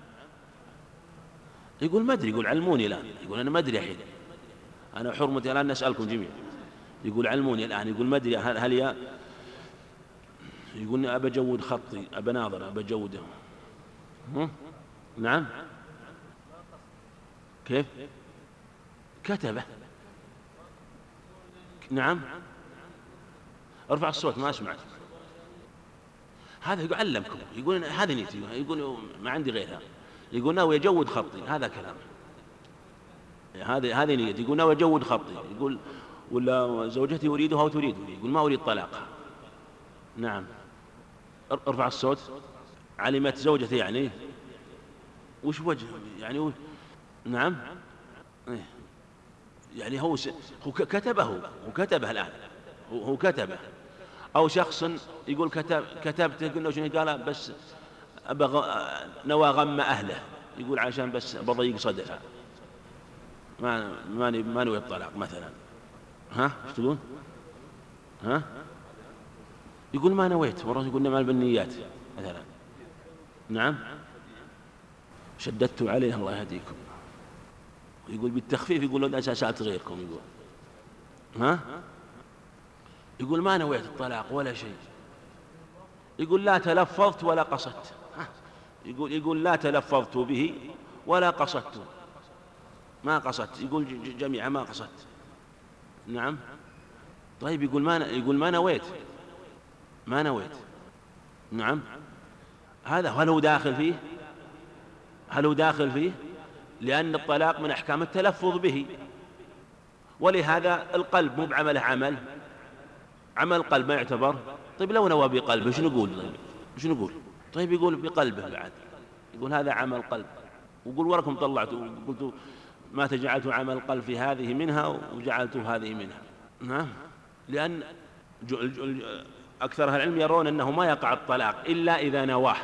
يقول ما أدري، يقول علموني الآن، يقول أنا ما أدري الحين، أنا حرمتي الآن نسألكم جميعا، يقول علموني الآن، يقول ما أدري هل يقول أبى أجود خطي، أبى ناظر، أبى أجوده. نعم، كيف كتبه؟ نعم، ارفع الصوت ما أسمعك. هذا يقول علمكم، يقول هذه نيتي، يقول ما عندي غيرها، يقول ناوي يجود خطي، هذا كلام، هذه نيتي، يقول ناوي يجود خطي، يقول ولا زوجتي أريدها أو تريدني، يقول ما أريد طلاقها. نعم، ارفع الصوت. علمت زوجتي يعني وش وجه يعني نعم يعني هو كتبه الآن، هو كتبه. أو شخص يقول كتبت، يقول له شنو؟ قال بس نوى غم أهله، يقول عشان بس بضيق صدرها، ما نوي الطلاق مثلا. ها ايش تقول؟ ها يقول ما نويت، والله يقول نعمل بالنيات مثلا. نعم، شددت عليه الله يهديكم. يقول بالتخفيف، يقول له أنا سألت غيركم، يقول ها يقول ما نويت الطلاق ولا شيء، يقول لا تلفظت ولا قصدت. يقول لا تلفظت به ولا قصدت، ما قصدت، يقول جميعا ما قصدت. نعم، طيب يقول ما نويت. نعم، هذا هل هو داخل فيه؟ لأن الطلاق من أحكام التلفظ به، ولهذا القلب مو بعمله عمل القلب ما يعتبر. طيب لو نوى بقلبه شو نقول؟ طيب يقول بقلبه بعد، يقول هذا عمل قلب، وقول وركم طلعتوا قلتوا ما تجعلت عمل القلب في هذه منها وجعلت هذه منها. نعم، لأن أكثر أهل العلم يرون أنه ما يقع الطلاق إلا إذا نواه،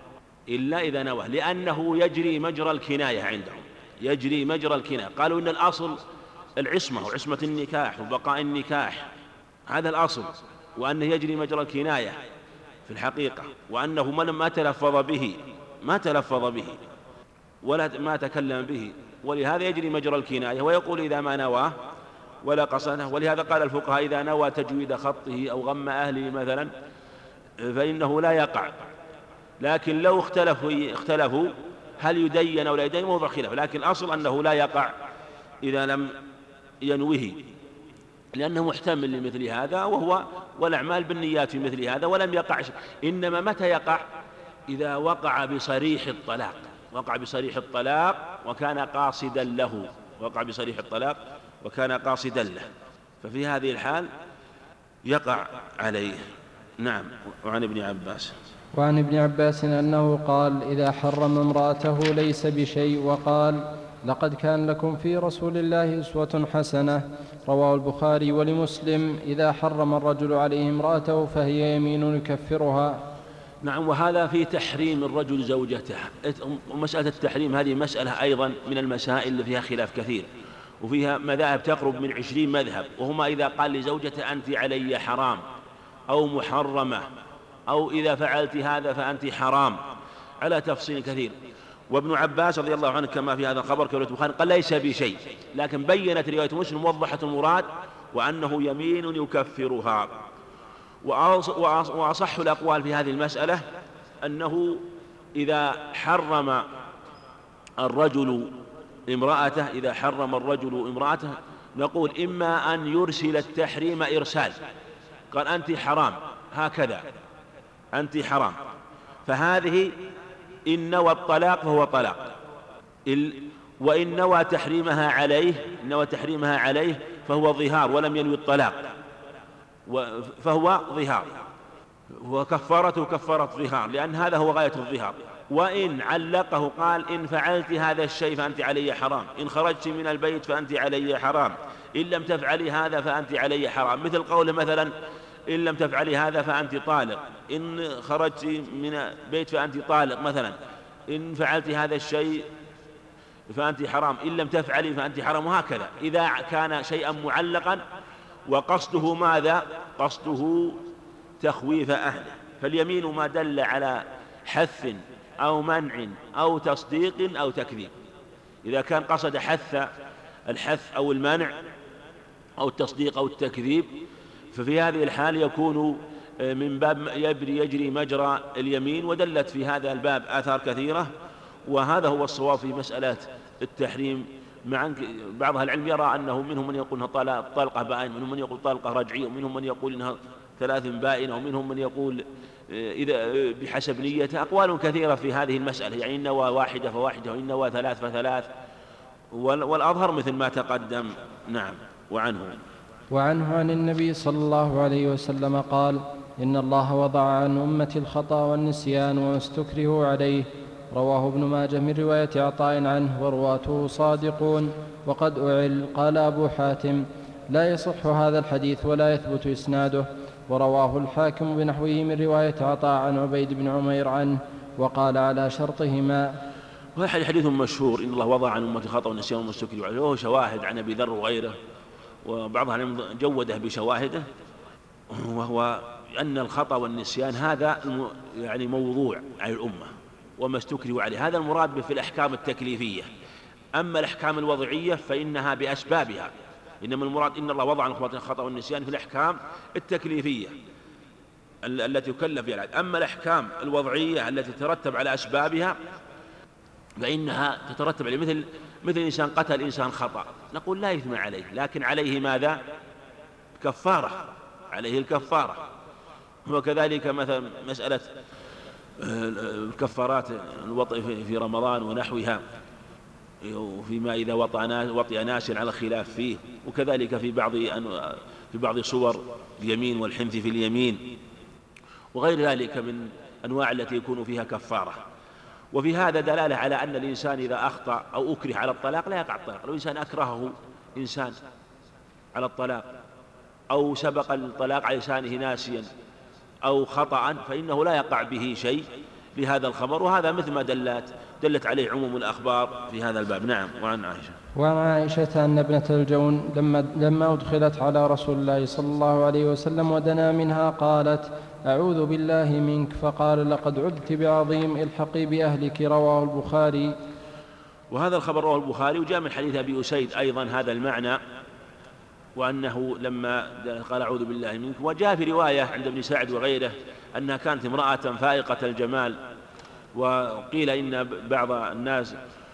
لأنه يجري مجرى الكناية عندهم، يجري مجرى الكناية. قالوا إن الأصل العصمة وعصمة النكاح وبقاء النكاح، هذا الأصل، وأنه يجري مجرى الكناية في الحقيقة، وأنه ما تلفظ به ولا ما تكلم به، ولهذا يجري مجرى الكناية. ويقول إذا ما نواه ولا قصده، ولهذا قال الفقهاء إذا نوى تجويد خطه أو غم أهله مثلا فإنه لا يقع. لكن لو اختلفوا هل يدين أو لا يدين موضع خلاف، لكن الأصل أنه لا يقع إذا لم ينوه، لأنه محتمل لمثل هذا، والأعمال بالنيات في مثل هذا، ولم يقع. إنما متى يقع؟ إذا وقع بصريح الطلاق وكان قاصدا له، ففي هذه الحال يقع عليه. نعم. وعن ابن عباس أنه قال إذا حرم امرأته ليس بشيء، وقال لقد كان لكم في رسول الله أسوة حسنة، رواه البخاري ولمسلم إذا حرم الرجل عليه امرأته فهي يمين يكفرها. نعم. وهذا في تحريم الرجل زوجته. ومسألة التحريم هذه مسألة أيضا من المسائل اللي فيها خلاف كثير، وفيها مذاهب تقرب من 20 مذهب، وهما إذا قال لزوجته أنت علي حرام أو محرمة، أو إذا فعلت هذا فأنت حرام، على تفصيل كثير. وابن عباس رضي الله عنه كما في هذا الخبر كما في البخاري قال ليس بشيء، لكن بينت رواية مسلم موضحة المراد، وأنه يمين يكفرها. وأصح الأقوال في هذه المسألة أنه إذا حرم الرجل امرأته نقول إما أن يرسل التحريم إرسال، قال أنت حرام هكذا، أنت حرام، فهذه إن نوى الطلاق فهو طلاق، وإن نوى تحريمها عليه فهو ظهار ولم ينوي الطلاق، فهو ظهار، وكفارته كفارة ظهار، لأن هذا هو غاية الظهار. وإن علقه قال إن فعلت هذا الشيء فأنت علي حرام، إن خرجت من البيت فأنت علي حرام، إن لم تفعلي هذا فأنت علي حرام، مثل قوله مثلا إن لم تفعلي هذا فأنت طالق، إن خرجت من البيت فأنت طالق مثلا، إن فعلت هذا الشيء فأنت حرام، إن لم تفعلي فأنت حرام، وهكذا. إذا كان شيئا معلقا وقصده ماذا؟ قصده تخويف أهله، فاليمين ما دل على حث أو منع أو تصديق أو تكذيب. إذا كان قصد الحث أو المنع أو التصديق أو التكذيب، ففي هذه الحال يكون من باب يجري مجرى اليمين، ودلت في هذا الباب آثار كثيرة، وهذا هو الصواب في مسألة التحريم. مع بعض أهل العلم يرى أنه منهم من يقول انها طلقة بائن، منهم من يقول طلقة رجعية، ومنهم من يقول انها ثلاث بائنة، ومنهم من يقول إذا بحسب نيته. أقوال كثيرة في هذه المسألة، يعني إن نوى واحدة فواحدة، وإن نوى ثلاث فثلاث، والأظهر مثل ما تقدم. نعم. وعنه عن النبي صلى الله عليه وسلم قال: إن الله وضع عن أمتي الخطأ والنسيان وما استكرهوا عليه. رواه ابن ماجه من رواية عطاء عنه، ورواته صادقون وقد أعل. قال أبو حاتم: لا يصح هذا الحديث ولا يثبت إسناده. ورواه الحاكم بنحوه من رواية عطاء عن عبيد بن عمير عنه، وقال على شرطهما. وهذا حديث مشهور: إن الله وضع عن أمتي الخطأ والنسيان وما استكرهوا عليه، وهو شواهد عن أبي ذر وغيره، وبعضها جوده بشواهده، وهو أن الخطأ والنسيان هذا يعني موضوع على الأمة، وما استكرهوا عليه هذا المراد به في الأحكام التكليفية. أما الأحكام الوضعية فإنها بأسبابها، إنما المراد إن الله وضع عن الخطأ والنسيان في الأحكام التكليفية التي يكلف بها. أما الأحكام الوضعية التي تترتب على أسبابها فإنها تترتب عليه، مثل إنسان قتل إنسان خطأ، نقول لا إثم عليه، لكن عليه ماذا؟ كفارة، عليه الكفارة. وكذلك مثلا مسألة الكفارات الوطء في رمضان ونحوها، وفيما إذا وطئ ناس على الخلاف فيه، وكذلك في بعض صور اليمين والحنث في اليمين، وغير ذلك من أنواع التي يكون فيها كفارة. وفي هذا دلالة على أن الإنسان إذا أخطأ أو أكره على الطلاق لا يقع الطلاق. لو إنسان أكرهه إنسان على الطلاق، أو سبق الطلاق على لسانه ناسيا أو خطأ، فإنه لا يقع به شيء لهذا الخبر، وهذا مثل ما دلت عليه عموم الأخبار في هذا الباب. نعم. وعن عائشة أن ابنة الجون لما أدخلت على رسول الله صلى الله عليه وسلم ودنا منها قالت: أعوذ بالله منك، فقال: لقد عدت بعظيم، الحقي بأهلك. رواه البخاري. وهذا الخبر رواه البخاري، وجاء من حديث أبي أسيد أيضا هذا المعنى، وأنه لما قال أعوذ بالله منك. وجاء في رواية عند ابن سعد وغيره أنها كانت امرأة فائقة الجمال، وقيل إن بعض الناس،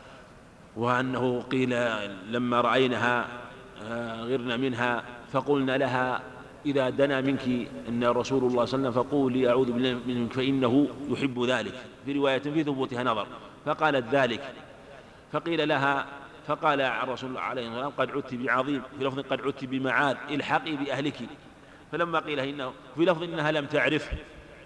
وأنه قيل لما رأينها غرنا منها فقلنا لها: إذا دنا منك إن رسول الله صلى الله عليه وسلم فقولي أعوذ بالله منك فإنه يحب ذلك. في رواية في ثبوتها نظر، فقالت ذلك. فقيل لها، فقال الرسول عليه الصلاة والسلام: قد عدت بعظيم، في لفظ قد عدت بمعاذ، الحقي بأهلك. فلما قيل إنه في لفظ إنها لم تعرفه،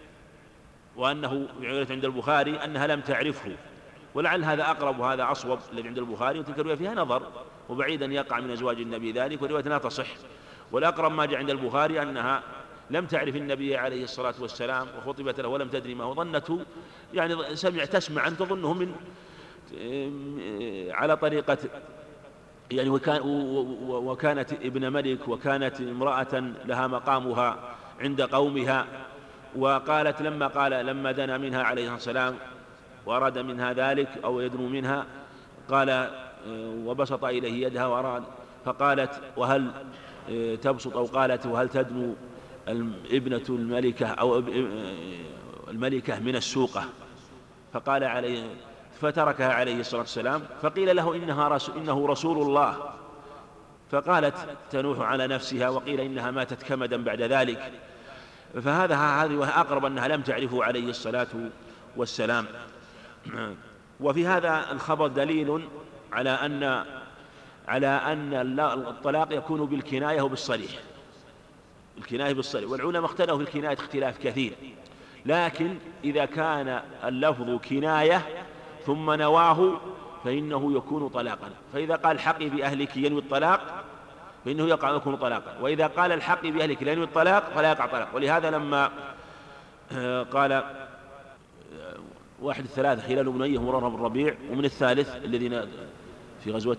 وأنه عند البخاري أنها لم تعرفه، ولعل هذا أقرب وهذا أصوب الذي عند البخاري، وتلك الرواية فيها نظر، وبعيد أن يقع من أزواج النبي ذلك، ورواية لا تصح. والأقرب ما جاء عند البخاري أنها لم تعرف النبي عليه الصلاة والسلام، وخطبت له ولم تدري ما هو، ظنته يعني تسمع أن تظنه من على طريقة يعني، وكانت ابن ملك، وكانت امرأة لها مقامها عند قومها. وقالت لما دنا منها عليه السلام وأراد منها ذلك أو يدنو منها، قال وبسط إليه يدها وأراد، فقالت: وهل تبسط، أو قالت: وهل تدنو ابنة الملكة أو الملكة من السوقة؟ فقال عليه، فتركها عليه الصلاة والسلام. فقيل له: إنه رسول الله. فقالت تنوح على نفسها، وقيل إنها ماتت كمدا بعد ذلك. هذه أقرب أنها لم تعرفه عليه الصلاة والسلام. وفي هذا الخبر دليل على أن الطلاق يكون بالكناية وبالصريح، الكناية بالصريح. والعلماء اختلفوا في الكناية اختلاف كثير، لكن إذا كان اللفظ كناية ثم نواه فإنه يكون طلاقا. فإذا قال الحقي بأهلك ينوي الطلاق فإنه يكون طلاقا، وإذا قال الحقي بأهلك لا ينوي الطلاق فلا يقع طلاق. ولهذا لما قال واحد الثلاثة هلال بن أمية مرارة بن الربيع، ومن الثالث الذين في غزوة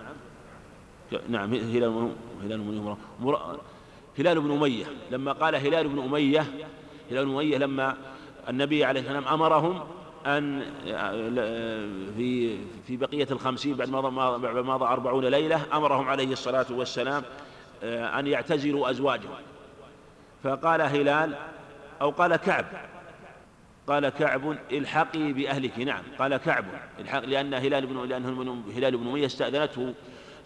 هلال بن أمية، لما قال هلال بن أمية لما النبي عليه السلام أمرهم أن في بقية 50 بعد ما مضى 40 ليلة، أمرهم عليه الصلاة والسلام أن يعتزلوا أزواجهم. فقال هلال أو قال كعب الحقي بأهلك. نعم، قال كعب الحق، لأن هلال بن أمية استأذنته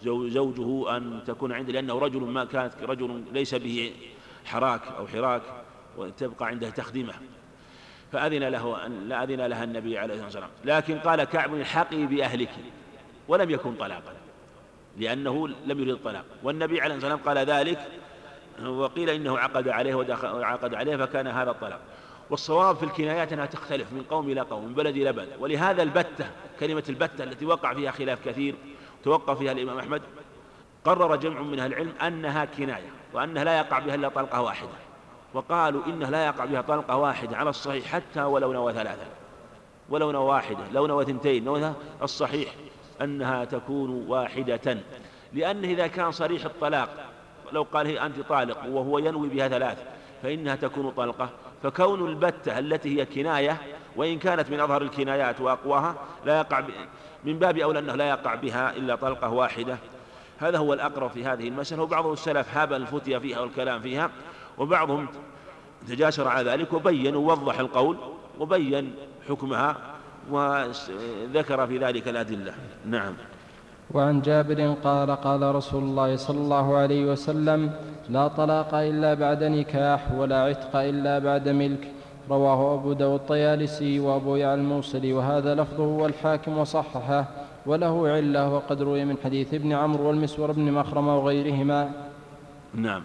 زوجه أن تكون عنده، لأنه رجل ليس به حراك أو حراك، وتبقى عنده تخدمه، فأذن له لا أذن لها النبي عليه الصلاة والسلام. لكن قال كعب الحقي بأهلك، ولم يكن طلاقا لأنه لم يريد الطلاق، والنبي عليه الصلاة والسلام قال ذلك، وقيل إنه عقد عليه وعقد عليه فكان هذا الطلاق. والصواب في الكنايات أنها تختلف من قوم إلى قوم، من بلد إلى بلد. ولهذا البتة، كلمة البتة التي وقع فيها خلاف كثير توقف فيها الإمام أحمد، قرر جمع من أهل العلم أنها كناية، وأنها لا يقع بها إلا طلقة واحدة، وقالوا إنها لا يقع بها طلقة واحدة على الصحيح حتى ولو نوى ثلاثة، ولو نوى واحدة، لو نوى اثنتين، نوى الصحيح أنها تكون واحدة، لأنه إذا كان صريح الطلاق لو قال هي أنت طالق وهو ينوي بها ثلاث فإنها تكون طلقة. فكون البتة التي هي كناية وإن كانت من أظهر الكنايات وأقواها لا يقع من باب أولى أنه لا يقع بها إلا طلقة واحدة. هذا هو الأقرب في هذه المسألة. وبعض السلف هاب الفتيا فيها والكلام فيها، وبعضهم تجاسر على ذلك وبين ووضح القول وبين حكمها وذكر في ذلك الأدلة. نعم. وعن جابر قال قال رسول الله صلى الله عليه وسلم: لا طلاق إلا بعد نكاح ولا عتق إلا بعد ملك. رواه أبو داود الطيالسي وأبو يعلى الموصلي، وهذا لفظه والحاكم وصححه، وله علة، وقد روي من حديث ابن عمرو والمسور بن مخرمة وغيرهما. نعم.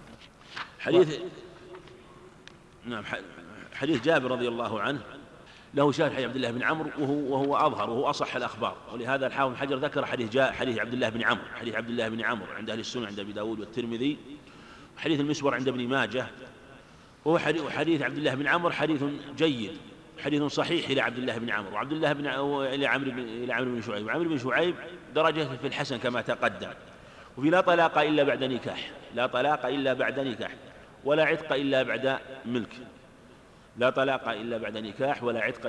حديث جابر رضي الله عنه له شاهد حديث عبد الله بن عمرو وهو أظهر وهو أصح الأخبار، ولهذا الحافظ حجر ذكر حديث عبد الله بن عمرو، حديث عبد الله بن عمرو عند أهل السنة عند أبي داود والترمذي، وحديث المسور عند ابن ماجه. وحديث عبد الله بن عمرو حديث جيد، حديث صحيح إلى عبد الله بن عمرو، وعبد الله إلى عمرو بن شعيب، وعمرو بن شعيب درجة في الحسن كما تقدم. وفي لا طلاق إلا بعد نكاح، لا طلاق إلا بعد نكاح ولا عتق إلا بعد ملك، لا طلاق إلا بعد نكاح ولا عتق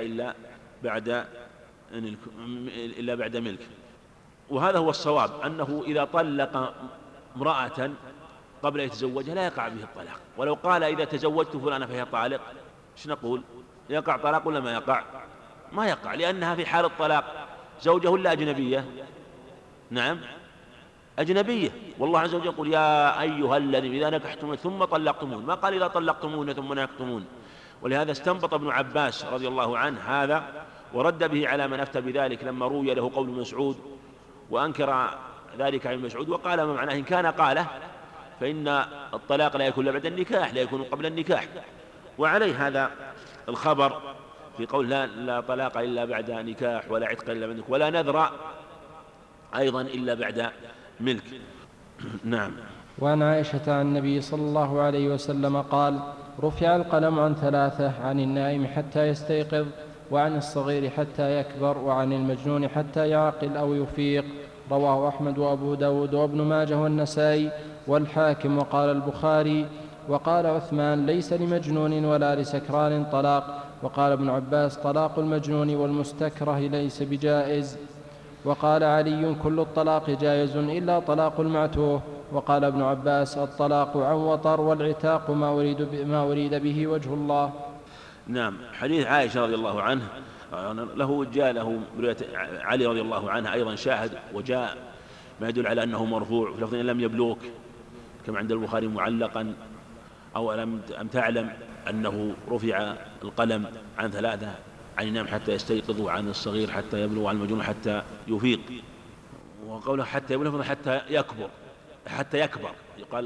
إلا بعد ملك. وهذا هو الصواب، أنه إذا طلق امرأة قبل أن يتزوجها لا يقع به الطلاق. ولو قال إذا تزوجت فلانة فهي طالق، ايش نقول؟ يقع طلاق ولا ما يقع؟ ما يقع، لأنها في حال الطلاق زوجة ولا أجنبية؟ نعم أجنبية. والله عز وجل يقول: يا أيها الذين إذا نكحتم ثم طلقتمون، ما قال إذا طلقتمون ثم نكحتمون. ولهذا استنبط ابن عباس رضي الله عنه هذا ورد به على من أفتى بذلك لما روي له قول مسعود، وأنكر ذلك عن مسعود وقال ما معناه إن كان قاله فإن الطلاق لا يكون إلا بعد النكاح، لا يكون قبل النكاح. وعليه هذا الخبر في قول لا طلاق إلا بعد نكاح ولا عتق إلا بعد نكاح ولا نذر أيضا إلا بعد ملك. نعم. وعن عائشة عن النبي صلى الله عليه وسلم قال: رفع القلم عن ثلاثة: عن النائم حتى يستيقظ، وعن الصغير حتى يكبر، وعن المجنون حتى يعقل أو يفيق. رواه أحمد وأبو داود وابن ماجه والنسائي والحاكم. وقال البخاري: وقال عثمان: ليس لمجنون ولا لسكران طلاق. وقال ابن عباس: طلاق المجنون والمستكره ليس بجائز. وقال علي: كل الطلاق جائز إلا طلاق المعتوه. وقال ابن عباس: الطلاق عن وطر، والعتاق ما أريد به وجه الله. نعم. حديث عائشة رضي الله عنه جاء له علي رضي الله عنه أيضا شاهد، وجاء ما يدل على أنه مرفوع في لفظ: لم يبلغك، كما عند البخاري معلقا: أو ألم تعلم أنه رفع القلم عن ثلاثة: عن النائم حتى يستيقظ، وعن الصغير حتى يبلغ، وعن المجنون حتى يفيق. وقوله حتى يبلغ حتى يكبر، حتى يكبر يقال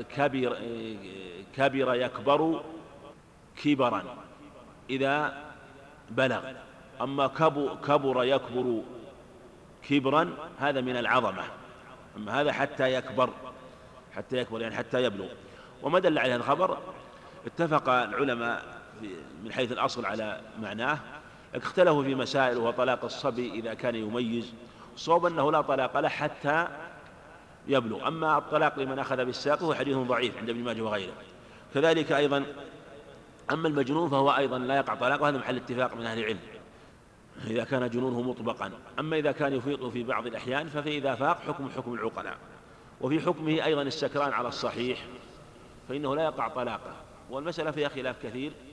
كبر يكبر كبرا إذا بلغ. أما كبر يكبر كبرا هذا من العظمة، أما هذا حتى يكبر يعني حتى يبلغ. وما دل عليه الخبر اتفق العلماء من حيث الأصل على معناه، اختلفوا في مسائل، وهو طلاق الصبي إذا كان يميز. الصواب أنه لا طلاق له حتى يبلغ. أما الطلاق لمن أخذ بالساق هو حديث ضعيف عند ابن ماجه وغيره. كذلك أيضا أما المجنون فهو أيضا لا يقع طلاقه، وهذا محل اتفاق من أهل العلم إذا كان جنونه مطبقا. أما إذا كان يفيق في بعض الأحيان فإذا فاق حكم العقلاء. وفي حكمه أيضا السكران على الصحيح فإنه لا يقع طلاقه. والمسألة فيها خلاف كثير،